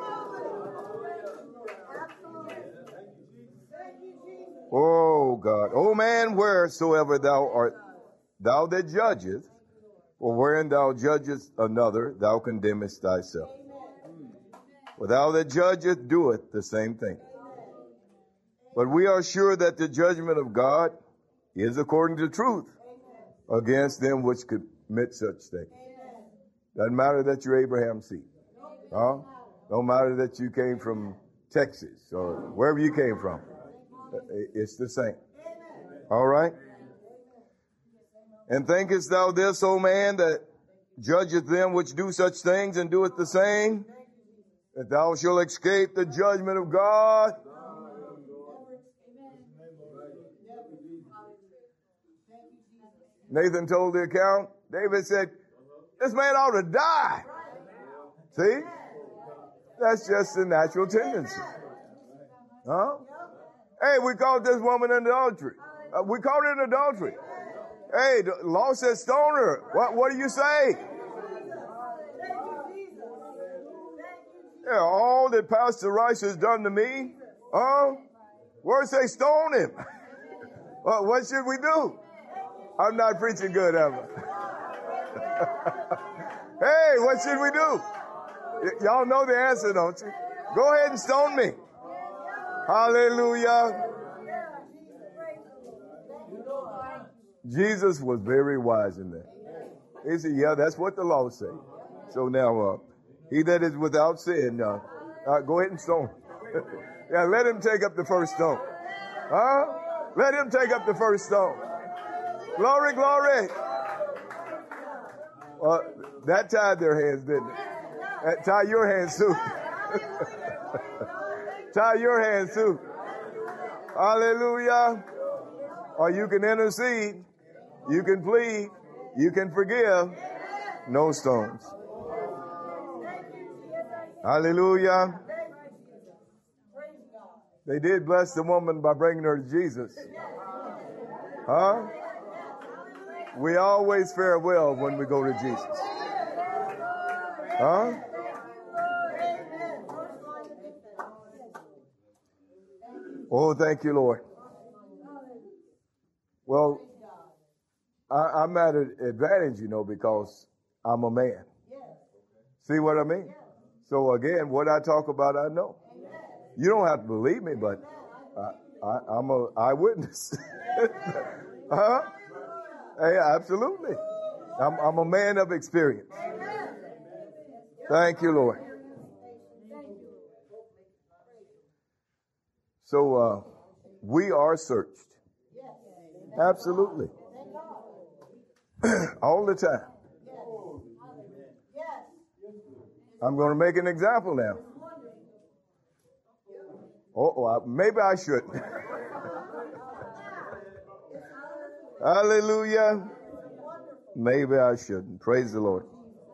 Oh God. O man, wheresoever thou art, thou that judgest, or wherein thou judgest another, thou condemnest thyself. For thou that judgest doeth the same thing. But we are sure that the judgment of God is according to truth against them which commit such things. Doesn't matter that you're Abraham's seed. Huh? Don't matter that you came from Texas or wherever you came from. It's the same. All right? And thinkest thou this, O man, that judgeth them which do such things and doeth the same, that thou shalt escape the judgment of God? Nathan told the account. David said, this man ought to die. See? That's just a natural tendency. Huh? Hey, we caught this woman in adultery. We caught her in adultery. Hey, the law says stone her. What do you say? Yeah, all that Pastor Rice has done to me, words say stone him. What should we do? I'm not preaching good, am I? Hey, what should we do? Y'all know the answer, don't you? Go ahead and stone me. Hallelujah. Jesus was very wise in that. He said, yeah, that's what the law says. So now, he that is without sin, go ahead and stone. Yeah, let him take up the first stone. Huh? Let him take up the first stone. Glory, glory. That tied their hands, didn't it? Tie your hands too. Tie your hands too. Hallelujah. Or you can intercede. You can plead. You can forgive. No stones. Hallelujah. They did bless the woman by bringing her to Jesus. Huh? We always fare well when we go to Jesus. Huh? Oh, thank you, Lord. Well, I'm at an advantage, because I'm a man. See what I mean? So again, what I talk about, I know. You don't have to believe me, but I'm an eyewitness. Huh? Hey, absolutely. I'm a man of experience. Thank you, Lord. So we are searched. Absolutely. All the time. I'm going to make an example now. Maybe I shouldn't. Hallelujah. Maybe I shouldn't. Praise the Lord.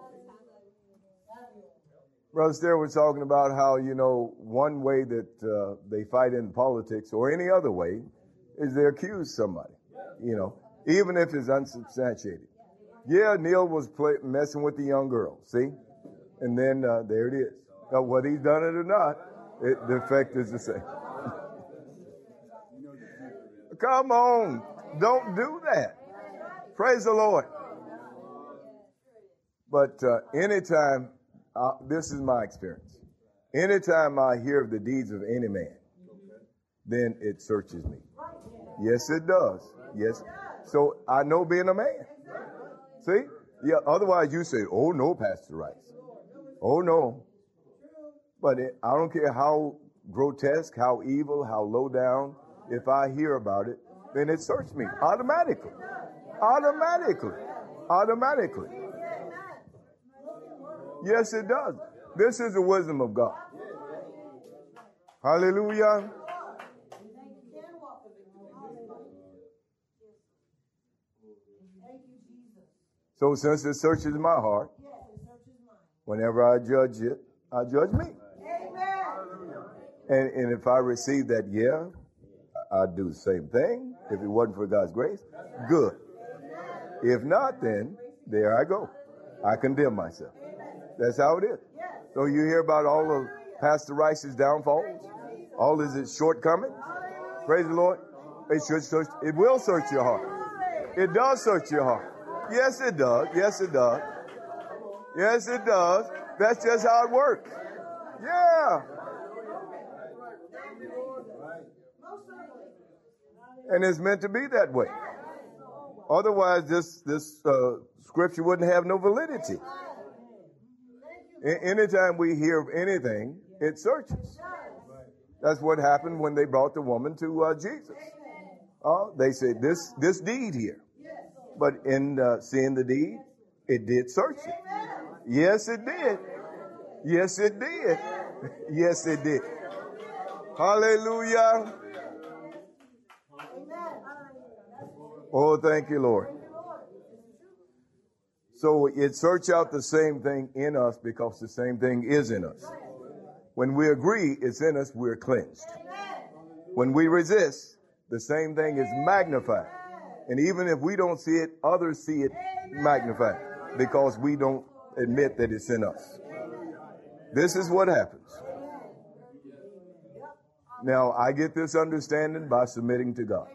Brother Stair was talking about how, one way that they fight in politics or any other way is they accuse somebody, even if it's unsubstantiated. Yeah, Neil was messing with the young girl, see? And then there it is. Now, whether he's done it or not, the effect is the same. Come on. Don't do that. Praise the Lord. But anytime, this is my experience. Anytime I hear of the deeds of any man, then it searches me. Yes, it does. Yes. So I know being a man. See? Yeah. Otherwise you say, oh no, Pastor Rice. Oh no. But I don't care how grotesque, how evil, how low down. If I hear about it, then it searches me automatically. Automatically. Yes, it does. This is the wisdom of God. Hallelujah. So since it searches my heart, whenever I judge it, I judge me. And if I receive that, yeah, I'd do the same thing. If it wasn't for God's grace, good. If not, then there I go. I condemn myself. That's how it is. So you hear about all of Pastor Rice's downfalls, all his shortcomings. Praise the Lord. It will search your heart. It does search your heart. Yes, it does. Yes, it does. Yes, it does. That's just how it works. Yeah. And it's meant to be that way. Otherwise, this scripture wouldn't have no validity. Anytime we hear of anything, it searches. That's what happened when they brought the woman to Jesus. They said, this deed here. But in seeing the deed, it did search it. Yes, it did. Yes, it did. Yes, it did. Hallelujah. Oh, thank you, Lord. So it search out the same thing in us because the same thing is in us. When we agree it's in us, we're cleansed. When we resist, the same thing is magnified. And even if we don't see it, others see it magnified because we don't admit that it's in us. This is what happens. Now, I get this understanding by submitting to God.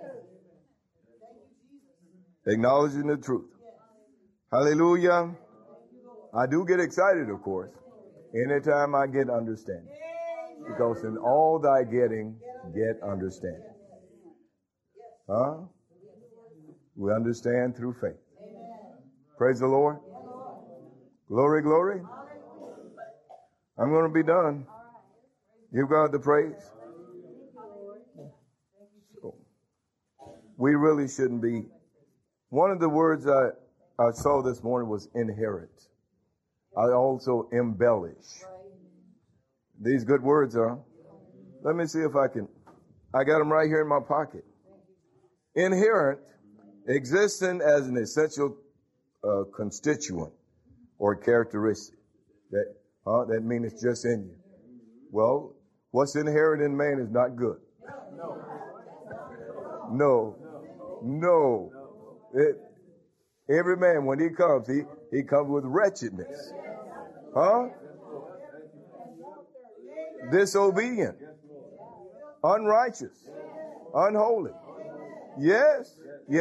Acknowledging the truth. Hallelujah. I do get excited, of course, anytime I get understanding. Because in all thy getting, get understanding. Huh? We understand through faith. Praise the Lord. Glory, glory. I'm going to be done. Give God the praise. So, we really shouldn't be. One of the words I saw this morning was inherit. I also embellish. These good words, huh? Let me see if I got them right here in my pocket. Inherent, existing as an essential constituent or characteristic. That means it's just in you. Well, what's inherent in man is not good. No. Every man, when he comes, he comes with wretchedness. Huh? Disobedient. Unrighteous. Unholy. Yes.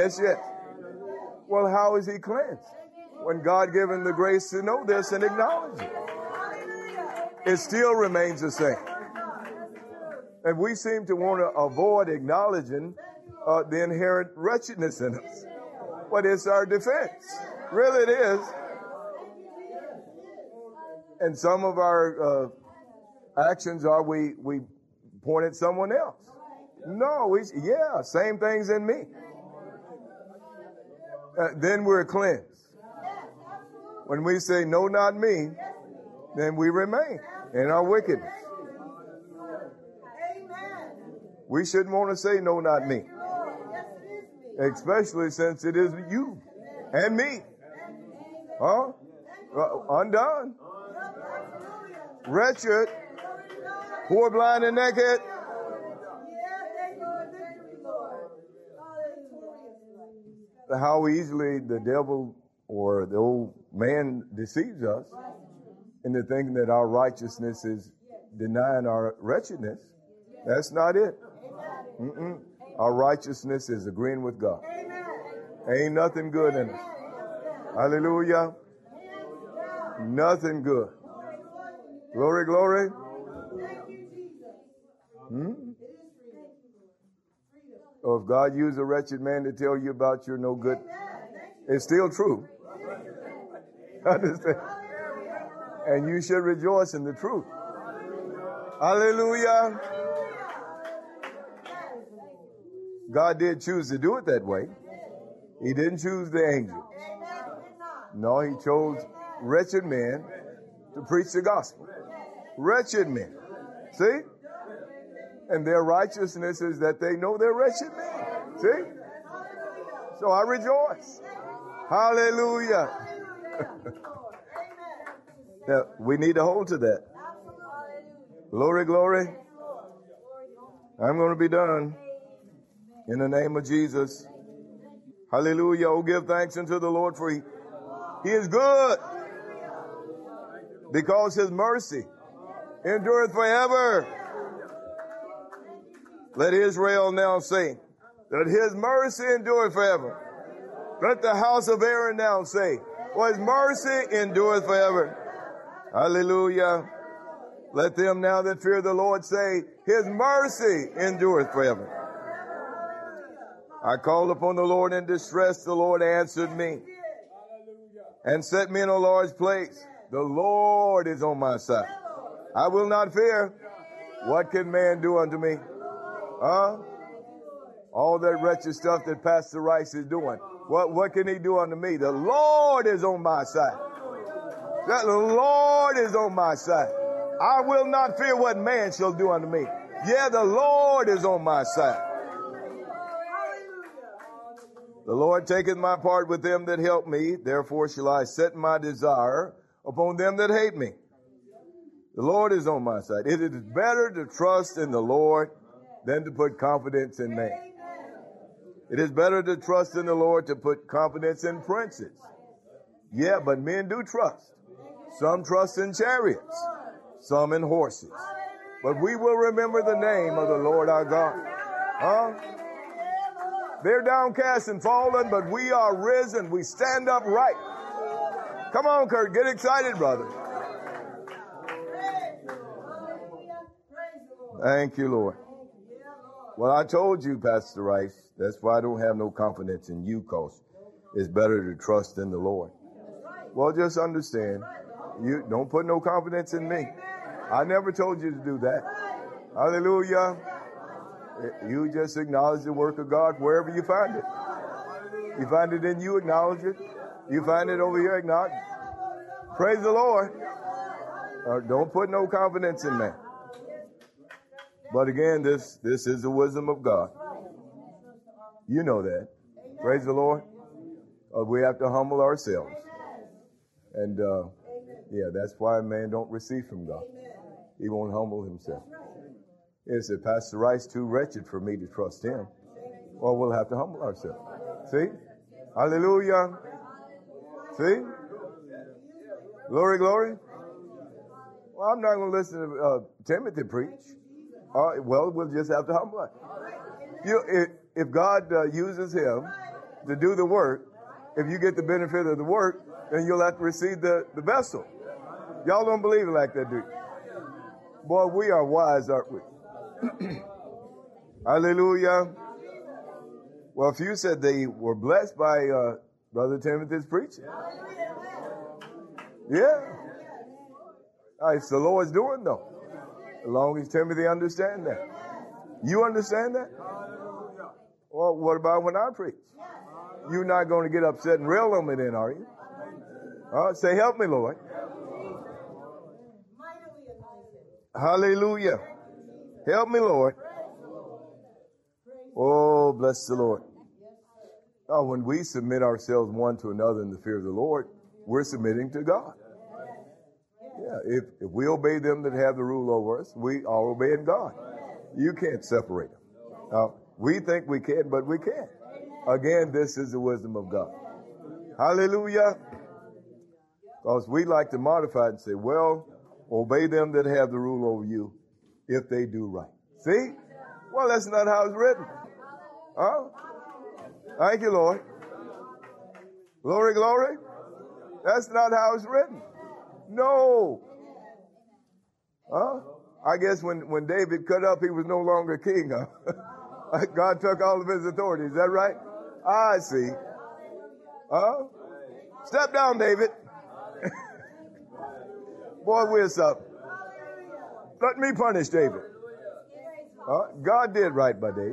Well, how is he cleansed? When God gave him the grace to know this and acknowledge it. It still remains the same. And we seem to want to avoid acknowledging the inherent wretchedness in us. But it's our defense. Really it is. And some of our actions are we point at someone else. No, same things in me. Then we're cleansed. When we say, no, not me, then we remain in our wickedness. We shouldn't want to say, no, not me. Especially since it is you and me. Huh? Undone. Wretched. Poor, blind, and naked. How easily the devil or the old man deceives us into thinking that our righteousness is denying our wretchedness. That's not it. Our righteousness is agreeing with God. Ain't nothing good in us. Hallelujah. Nothing good. Glory, glory. Or if God used a wretched man to tell you about you're no good, it's still true. Understand? And you should rejoice in the truth. Hallelujah. God did choose to do it that way. He didn't choose the angels. No, he chose wretched men to preach the gospel. Wretched men. See? And their righteousness is that they know they're wretched men. See? So I rejoice. Hallelujah. Now, we need to hold to that. Glory, glory. I'm going to be done. In the name of Jesus. Hallelujah. Oh, give thanks unto the Lord, for he is good, because his mercy endureth forever. Let Israel now say that his mercy endureth forever. Let the house of Aaron now say, for his mercy endureth forever. Hallelujah. Let them now that fear the Lord say, his mercy endureth forever. I called upon the Lord in distress. The Lord answered me and set me in a large place. The Lord is on my side. I will not fear. What can man do unto me? All that wretched stuff that Pastor Rice is doing. What can he do unto me? The Lord is on my side. The Lord is on my side. I will not fear what man shall do unto me. Yeah, the Lord is on my side. The Lord taketh my part with them that help me. Therefore shall I set my desire upon them that hate me. The Lord is on my side. It is better to trust in the Lord than to put confidence in man. It is better to trust in the Lord to put confidence in princes. Yeah, but men do trust. Some trust in chariots, some in horses. But we will remember the name of the Lord our God. They're downcast and fallen, but we are risen. We stand upright. Come on, Kurt. Get excited, brother. Thank you, Lord. Well, I told you, Pastor Rice, that's why I don't have no confidence in you, because it's better to trust in the Lord. Well, just understand, you don't put no confidence in me. I never told you to do that. Hallelujah. You just acknowledge the work of God wherever you find it. You find it in you, acknowledge it. You find it over here, acknowledge it. Praise the Lord. Don't put no confidence in man. But again, this is the wisdom of God. You know that. Praise the Lord. We have to humble ourselves. And that's why a man don't receive from God. He won't humble himself. Is it Pastor Rice too wretched for me to trust him? Well, we'll have to humble ourselves. See? Hallelujah. See? Glory, glory. Well, I'm not going to listen to Timothy preach. Well, we'll just have to humble ourselves. If God uses him to do the work, if you get the benefit of the work, then you'll have to receive the vessel. Y'all don't believe it like that, do you? Boy, we are wise, aren't we? Hallelujah. Well, a few said they were blessed by Brother Timothy's preaching. Yeah. It's the Lord's doing, though. As long as Timothy understands that. You understand that? Well, what about when I preach? You're not going to get upset and rail on me then, are you? Say, help me, Lord. Hallelujah. Help me, Lord. Oh, bless the Lord. Oh, when we submit ourselves one to another in the fear of the Lord, we're submitting to God. Yeah, if we obey them that have the rule over us, we are obeying God. You can't separate them. We think we can, but we can't. Again, this is the wisdom of God. Hallelujah. Because we like to modify it and say, well, obey them that have the rule over you if they do right. See? Well, that's not how it's written. Huh? Thank you, Lord. Glory, glory. That's not how it's written. No. Huh? I guess when David cut up, he was no longer king. Huh? God took all of his authority. Is that right? I see. Huh? Step down, David. Boy, we're up. Let me punish David. God did right by David.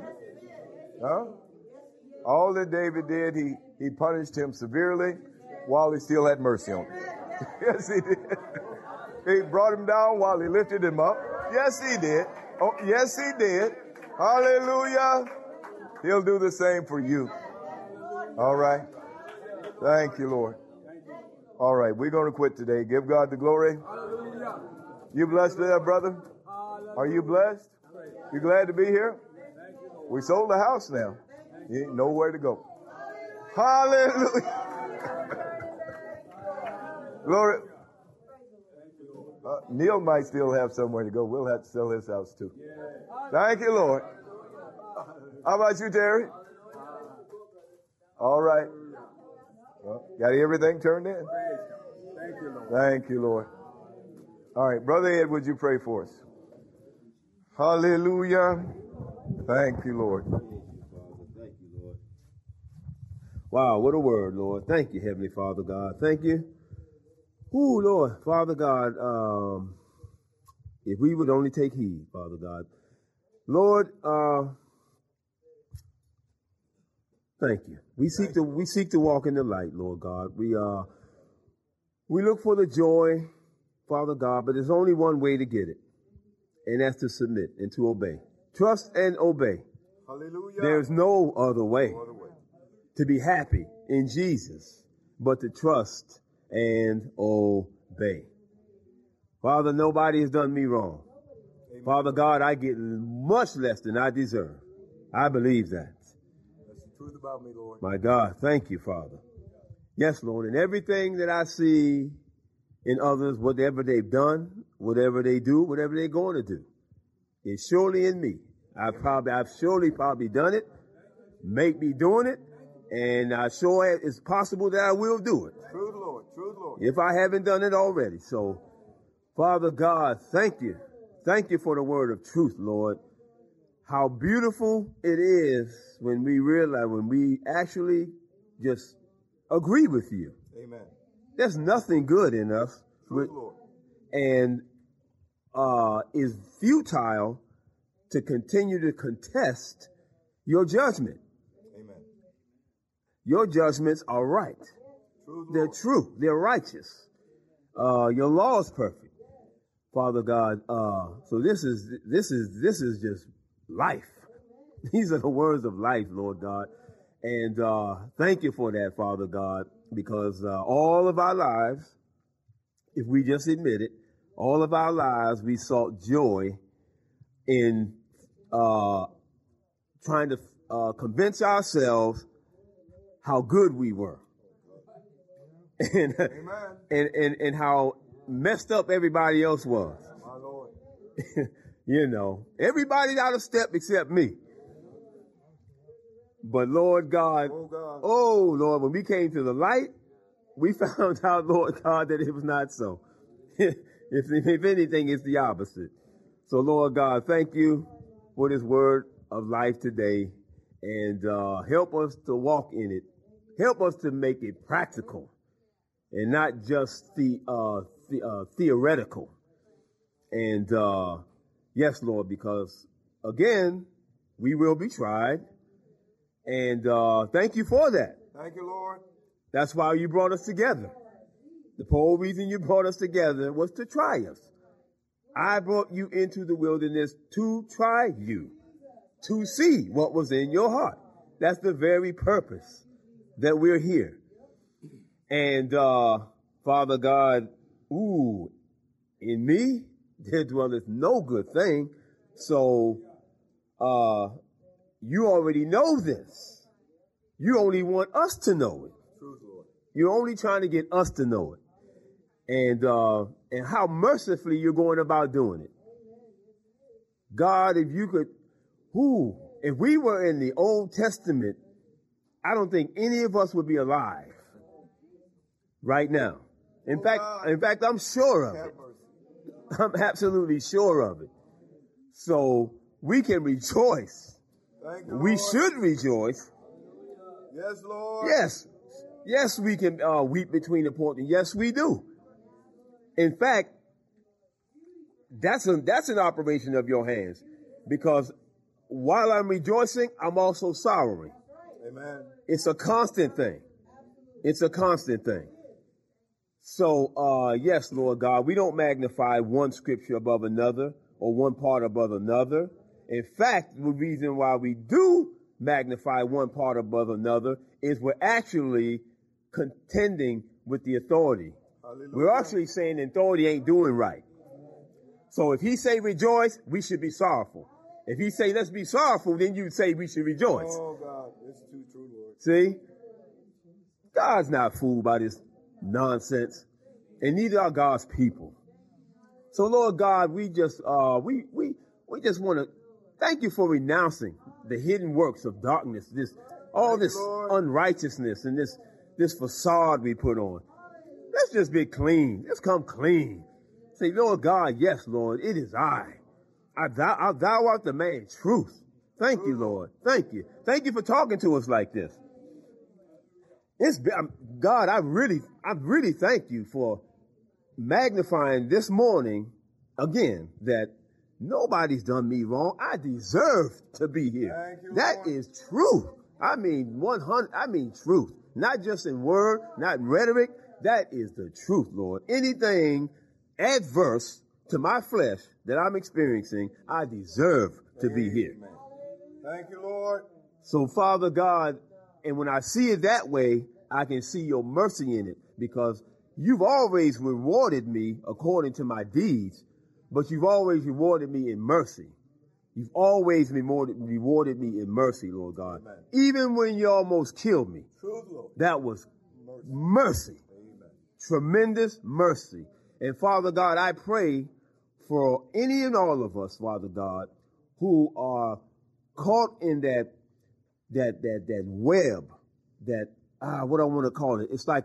All that David did, he punished him severely while he still had mercy on him. Yes, he did. He brought him down while he lifted him up. Yes, he did. Oh, yes, he did. Hallelujah. He'll do the same for you. All right. Thank you, Lord. All right, we're going to quit today. Give God the glory. You blessed there, brother? Are you blessed? You glad to be here? We sold the house now. You ain't nowhere to go. Hallelujah. Glory. Neil might still have somewhere to go. We'll have to sell his house too. Thank you, Lord. How about you, Terry? All right. Well, got everything turned in? Thank you, Lord. Thank you, Lord. All right, Brother Ed, would you pray for us? Hallelujah. Thank you, Lord. Thank you, Lord. Wow, what a word, Lord. Thank you, Heavenly Father God. Thank you. Ooh, Lord, Father God, if we would only take heed, Father God. Lord, thank you. We seek to walk in the light, Lord God. We look for the joy, Father God, but there's only one way to get it, and that's to submit and to obey. Trust and obey. Hallelujah. There's no other way to be happy in Jesus but to trust and obey. Father, nobody has done me wrong. Amen. Father God, I get much less than I deserve. I believe that. That's the truth about me, Lord. My God, thank you, Father. Yes, Lord, and everything that I see in others, whatever they've done, whatever they do, whatever they're going to do, is surely in me. I've surely done it, make me doing it, and I sure it's possible that I will do it. True, Lord. True, Lord. If I haven't done it already. So, Father God, thank you. Thank you for the word of truth, Lord. How beautiful it is when we realize, when we actually just agree with you. Amen. There's nothing good in us. True, Lord. And is futile to continue to contest your judgment. Amen. Your judgments are right. True, They're true. They're righteous. Your law is perfect, Father God. So this is just life. These are the words of life, Lord God. And thank you for that, Father God, because all of our lives, if we just admit it, all of our lives we sought joy in trying to convince ourselves how good we were. And how messed up everybody else was. My Lord. You know, everybody's out of step except me. But Lord God, oh Lord, when we came to the light, we found out, Lord God, that it was not so. If anything, it's the opposite. So Lord God, thank you for this word of life today, and help us to walk in it. Help us to make it practical and not just theoretical. And yes, Lord, because again, we will be tried. And thank you for that. Thank you, Lord. That's why you brought us together. The whole reason you brought us together was to try us. I brought you into the wilderness to try you, to see what was in your heart. That's the very purpose that we're here. And Father God, in me there dwelleth no good thing. So you already know this. You only want us to know it. Truth, Lord. You're only trying to get us to know it. And how mercifully you're going about doing it. God, if you could, If we were in the Old Testament, I don't think any of us would be alive right now. In fact, I'm sure of it. I'm absolutely sure of it. So we can rejoice. Thank you, We Lord. should rejoice. Yes, Lord. Yes, we can weep between the porch. Yes, we do. In fact, that's an operation of your hands, because while I'm rejoicing, I'm also sorrowing. Amen. It's a constant thing. It's a constant thing. So, yes, Lord God, we don't magnify one scripture above another or one part above another. In fact, the reason why we do magnify one part above another is we're actually contending with the authority. Hallelujah. We're actually saying the authority ain't doing right. So if he say rejoice, we should be sorrowful. If he say let's be sorrowful, then you say we should rejoice. Oh, God. It's too true, Lord. See? God's not fooled by this nonsense, and neither are God's people. So, Lord God, we just we just want to thank you for renouncing the hidden works of darkness, all this unrighteousness and this facade we put on. Let's just be clean. Let's come clean. Say, Lord God, yes, Lord, it is I. Thou art the man, truth. Thank you, Lord. Thank you. Thank you for talking to us like this. God, I really thank you for magnifying this morning again that nobody's done me wrong. I deserve to be here. Thank you, That Lord. is truth. I mean 100. I mean truth, not just in word, not in rhetoric. That is the truth, Lord. Anything adverse to my flesh that I'm experiencing, I deserve to be here. Amen. Thank you, Lord. So, Father God, and when I see it that way, I can see your mercy in it, because you've always rewarded me according to my deeds, but you've always rewarded me in mercy. You've always rewarded me in mercy, Lord God. Amen. Even when you almost killed me, Truth, Lord. that was mercy. Amen. Tremendous mercy. And Father God, I pray for any and all of us, Father God, who are caught in that web, what I want to call it. It's like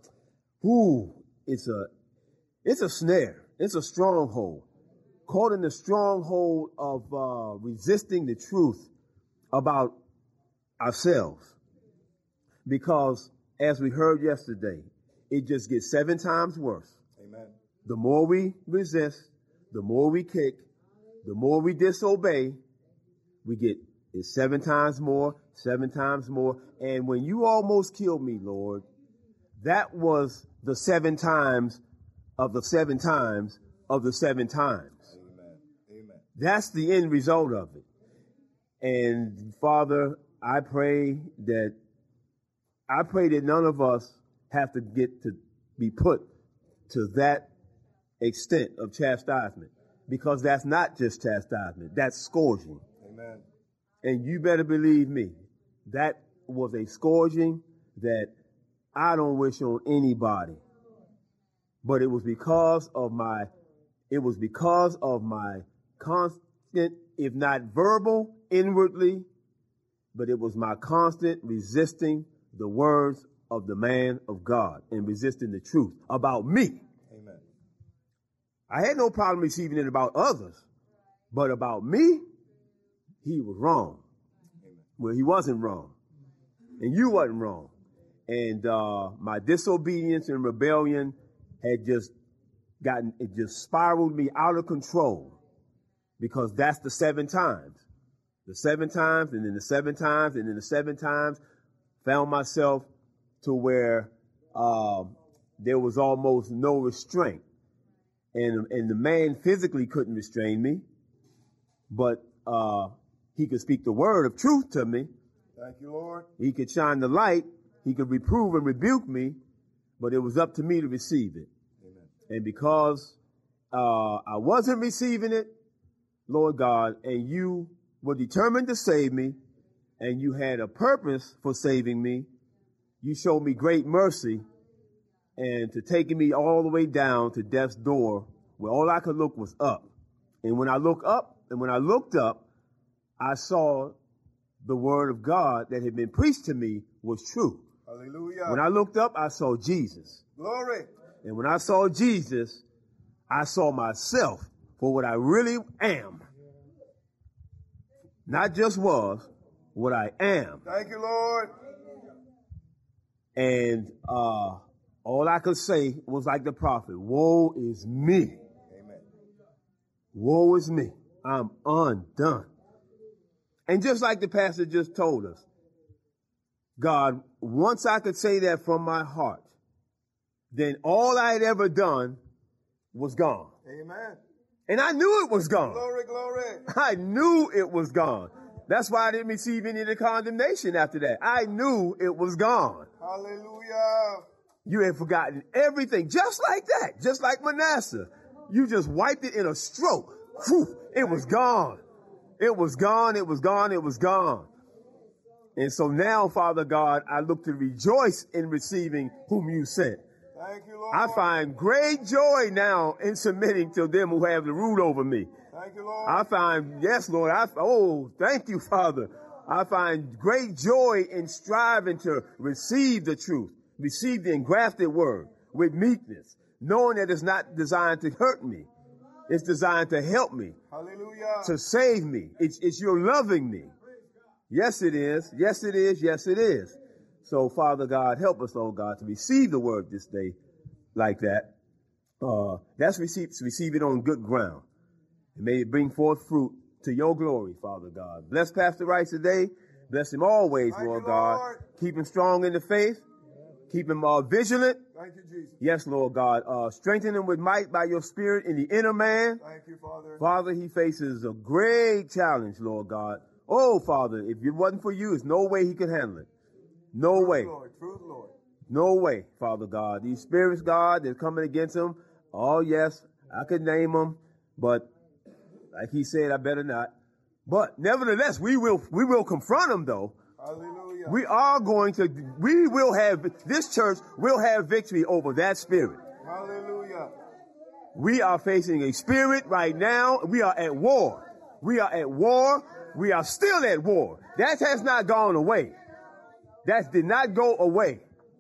it's a snare. It's a stronghold. Caught in the stronghold of resisting the truth about ourselves. Because as we heard yesterday, it just gets 7 times worse. Amen. The more we resist, the more we kick, the more we disobey, we get it 7 times more, 7 times more. And when you almost killed me, Lord, that was the 7 times of the 7 times of the 7 times. Amen. Amen. That's the end result of it. And Father, I pray that none of us have to get to be put to that extent of chastisement, because that's not just chastisement, that's scourging. Amen. And you better believe me, that was a scourging that I don't wish on anybody. But it was because of my constant, if not verbal, inwardly, but it was my constant resisting the words of the man of God and resisting the truth about me. Amen. I had no problem receiving it about others, but about me, he was wrong. Amen. Well, he wasn't wrong, and you wasn't wrong. And my disobedience and rebellion had just spiraled me out of control, because that's the 7 times. The 7 times, and then the 7 times, and then the 7 times, found myself to where there was almost no restraint. And the man physically couldn't restrain me, but he could speak the word of truth to me. Thank you, Lord. He could shine the light. He could reprove and rebuke me, but it was up to me to receive it. Amen. And because I wasn't receiving it, Lord God, and you were determined to save me, and you had a purpose for saving me, you showed me great mercy, and to taking me all the way down to death's door, where all I could look was up. And when I looked up, I saw the word of God that had been preached to me was true. Hallelujah. When I looked up, I saw Jesus. Glory. And when I saw Jesus, I saw myself for what I really am. Not just was, what I am. Thank you, Lord. And all I could say was like the prophet, woe is me. Amen. Woe is me. I'm undone. And just like the pastor just told us, God, once I could say that from my heart, then all I had ever done was gone. Amen. And I knew it was gone. Glory, glory. I knew it was gone. That's why I didn't receive any of the condemnation after that. I knew it was gone. Hallelujah. You had forgotten everything, just like that, just like Manasseh. You just wiped it in a stroke. Whew, it was gone. It was gone. It was gone. It was gone. And so now, Father God, I look to rejoice in receiving whom you sent. Thank you, Lord. I find great joy now in submitting to them who have the rule over me. Thank you, Lord. I find, yes, Lord, thank you, Father. I find great joy in striving to receive the truth, receive the engrafted word with meekness, knowing that it's not designed to hurt me. It's designed to help me, Hallelujah. to save me. It's your loving me. Yes, it is. Yes, it is. Yes, it is. So, Father God, help us, oh God, to receive the word this day like that. Let's receive it on good ground. And may it bring forth fruit to your glory, Father God. Bless Pastor Rice today. Bless him always, Thank Lord you, God. Lord. Keep him strong in the faith. Keep him vigilant. Thank you, Jesus. Yes, Lord God. Strengthen him with might by your spirit in the inner man. Thank you, Father. Father, he faces a great challenge, Lord God. Oh, Father, if it wasn't for you, there's no way he could handle it. No way. Lord, truth, Lord. No way, Father God. These spirits, God, that's coming against him. Oh, yes, I could name them, but like he said, I better not. But nevertheless, we will confront him, though. Hallelujah. This church will have victory over that spirit. Hallelujah. We are facing a spirit right now. We are at war. We are at war. We are still at war. That has not gone away. That did not go away.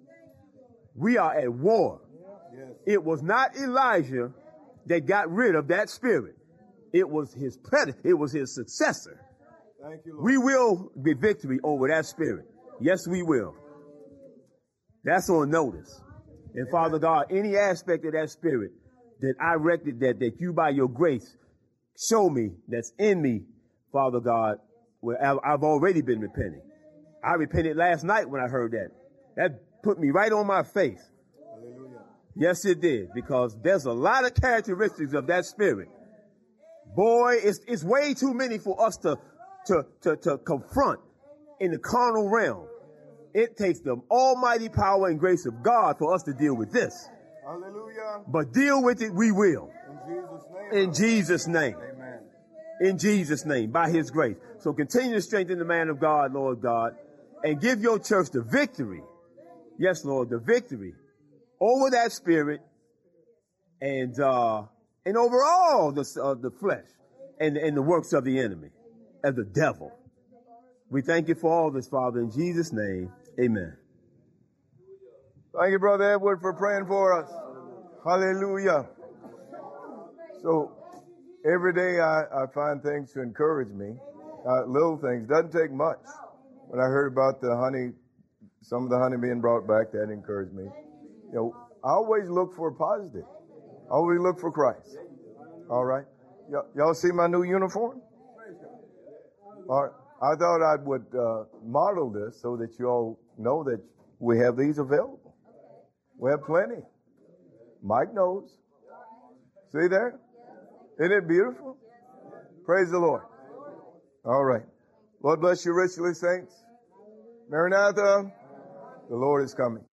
We are at war. Yes. It was not Elijah that got rid of that spirit. It was his it was his successor. Thank you, Lord. We will get victory over that spirit. Yes, we will. That's on notice. And Father God, any aspect of that spirit that I reckon that you by your grace show me that's in me, Father God, where I've already been repenting. I repented last night when I heard that. That put me right on my face. Hallelujah. Yes, it did, because there's a lot of characteristics of that spirit. Boy, it's way too many for us to confront in the carnal realm. It takes the almighty power and grace of God for us to deal with this. Hallelujah. But deal with it we will. In Jesus' name. In Jesus' name. Amen. In Jesus' name, by his grace. So continue to strengthen the man of God, Lord God, and give your church the victory. Yes, Lord, the victory over that spirit and over all the flesh and the works of the enemy and the devil. We thank you for all this, Father, in Jesus' name. Amen. Thank you, Brother Edward, for praying for us. Hallelujah. So every day I find things to encourage me, little things. Doesn't take much. When I heard about the honey, some of the honey being brought back, that encouraged me. You know, I always look for positive. I always look for Christ. All right. Y'all see my new uniform? All right. I thought I would model this so that you all know that we have these available. We have plenty. Mike knows. See there? Isn't it beautiful? Praise the Lord. All right. Lord bless you richly, saints. Maranatha, the Lord is coming.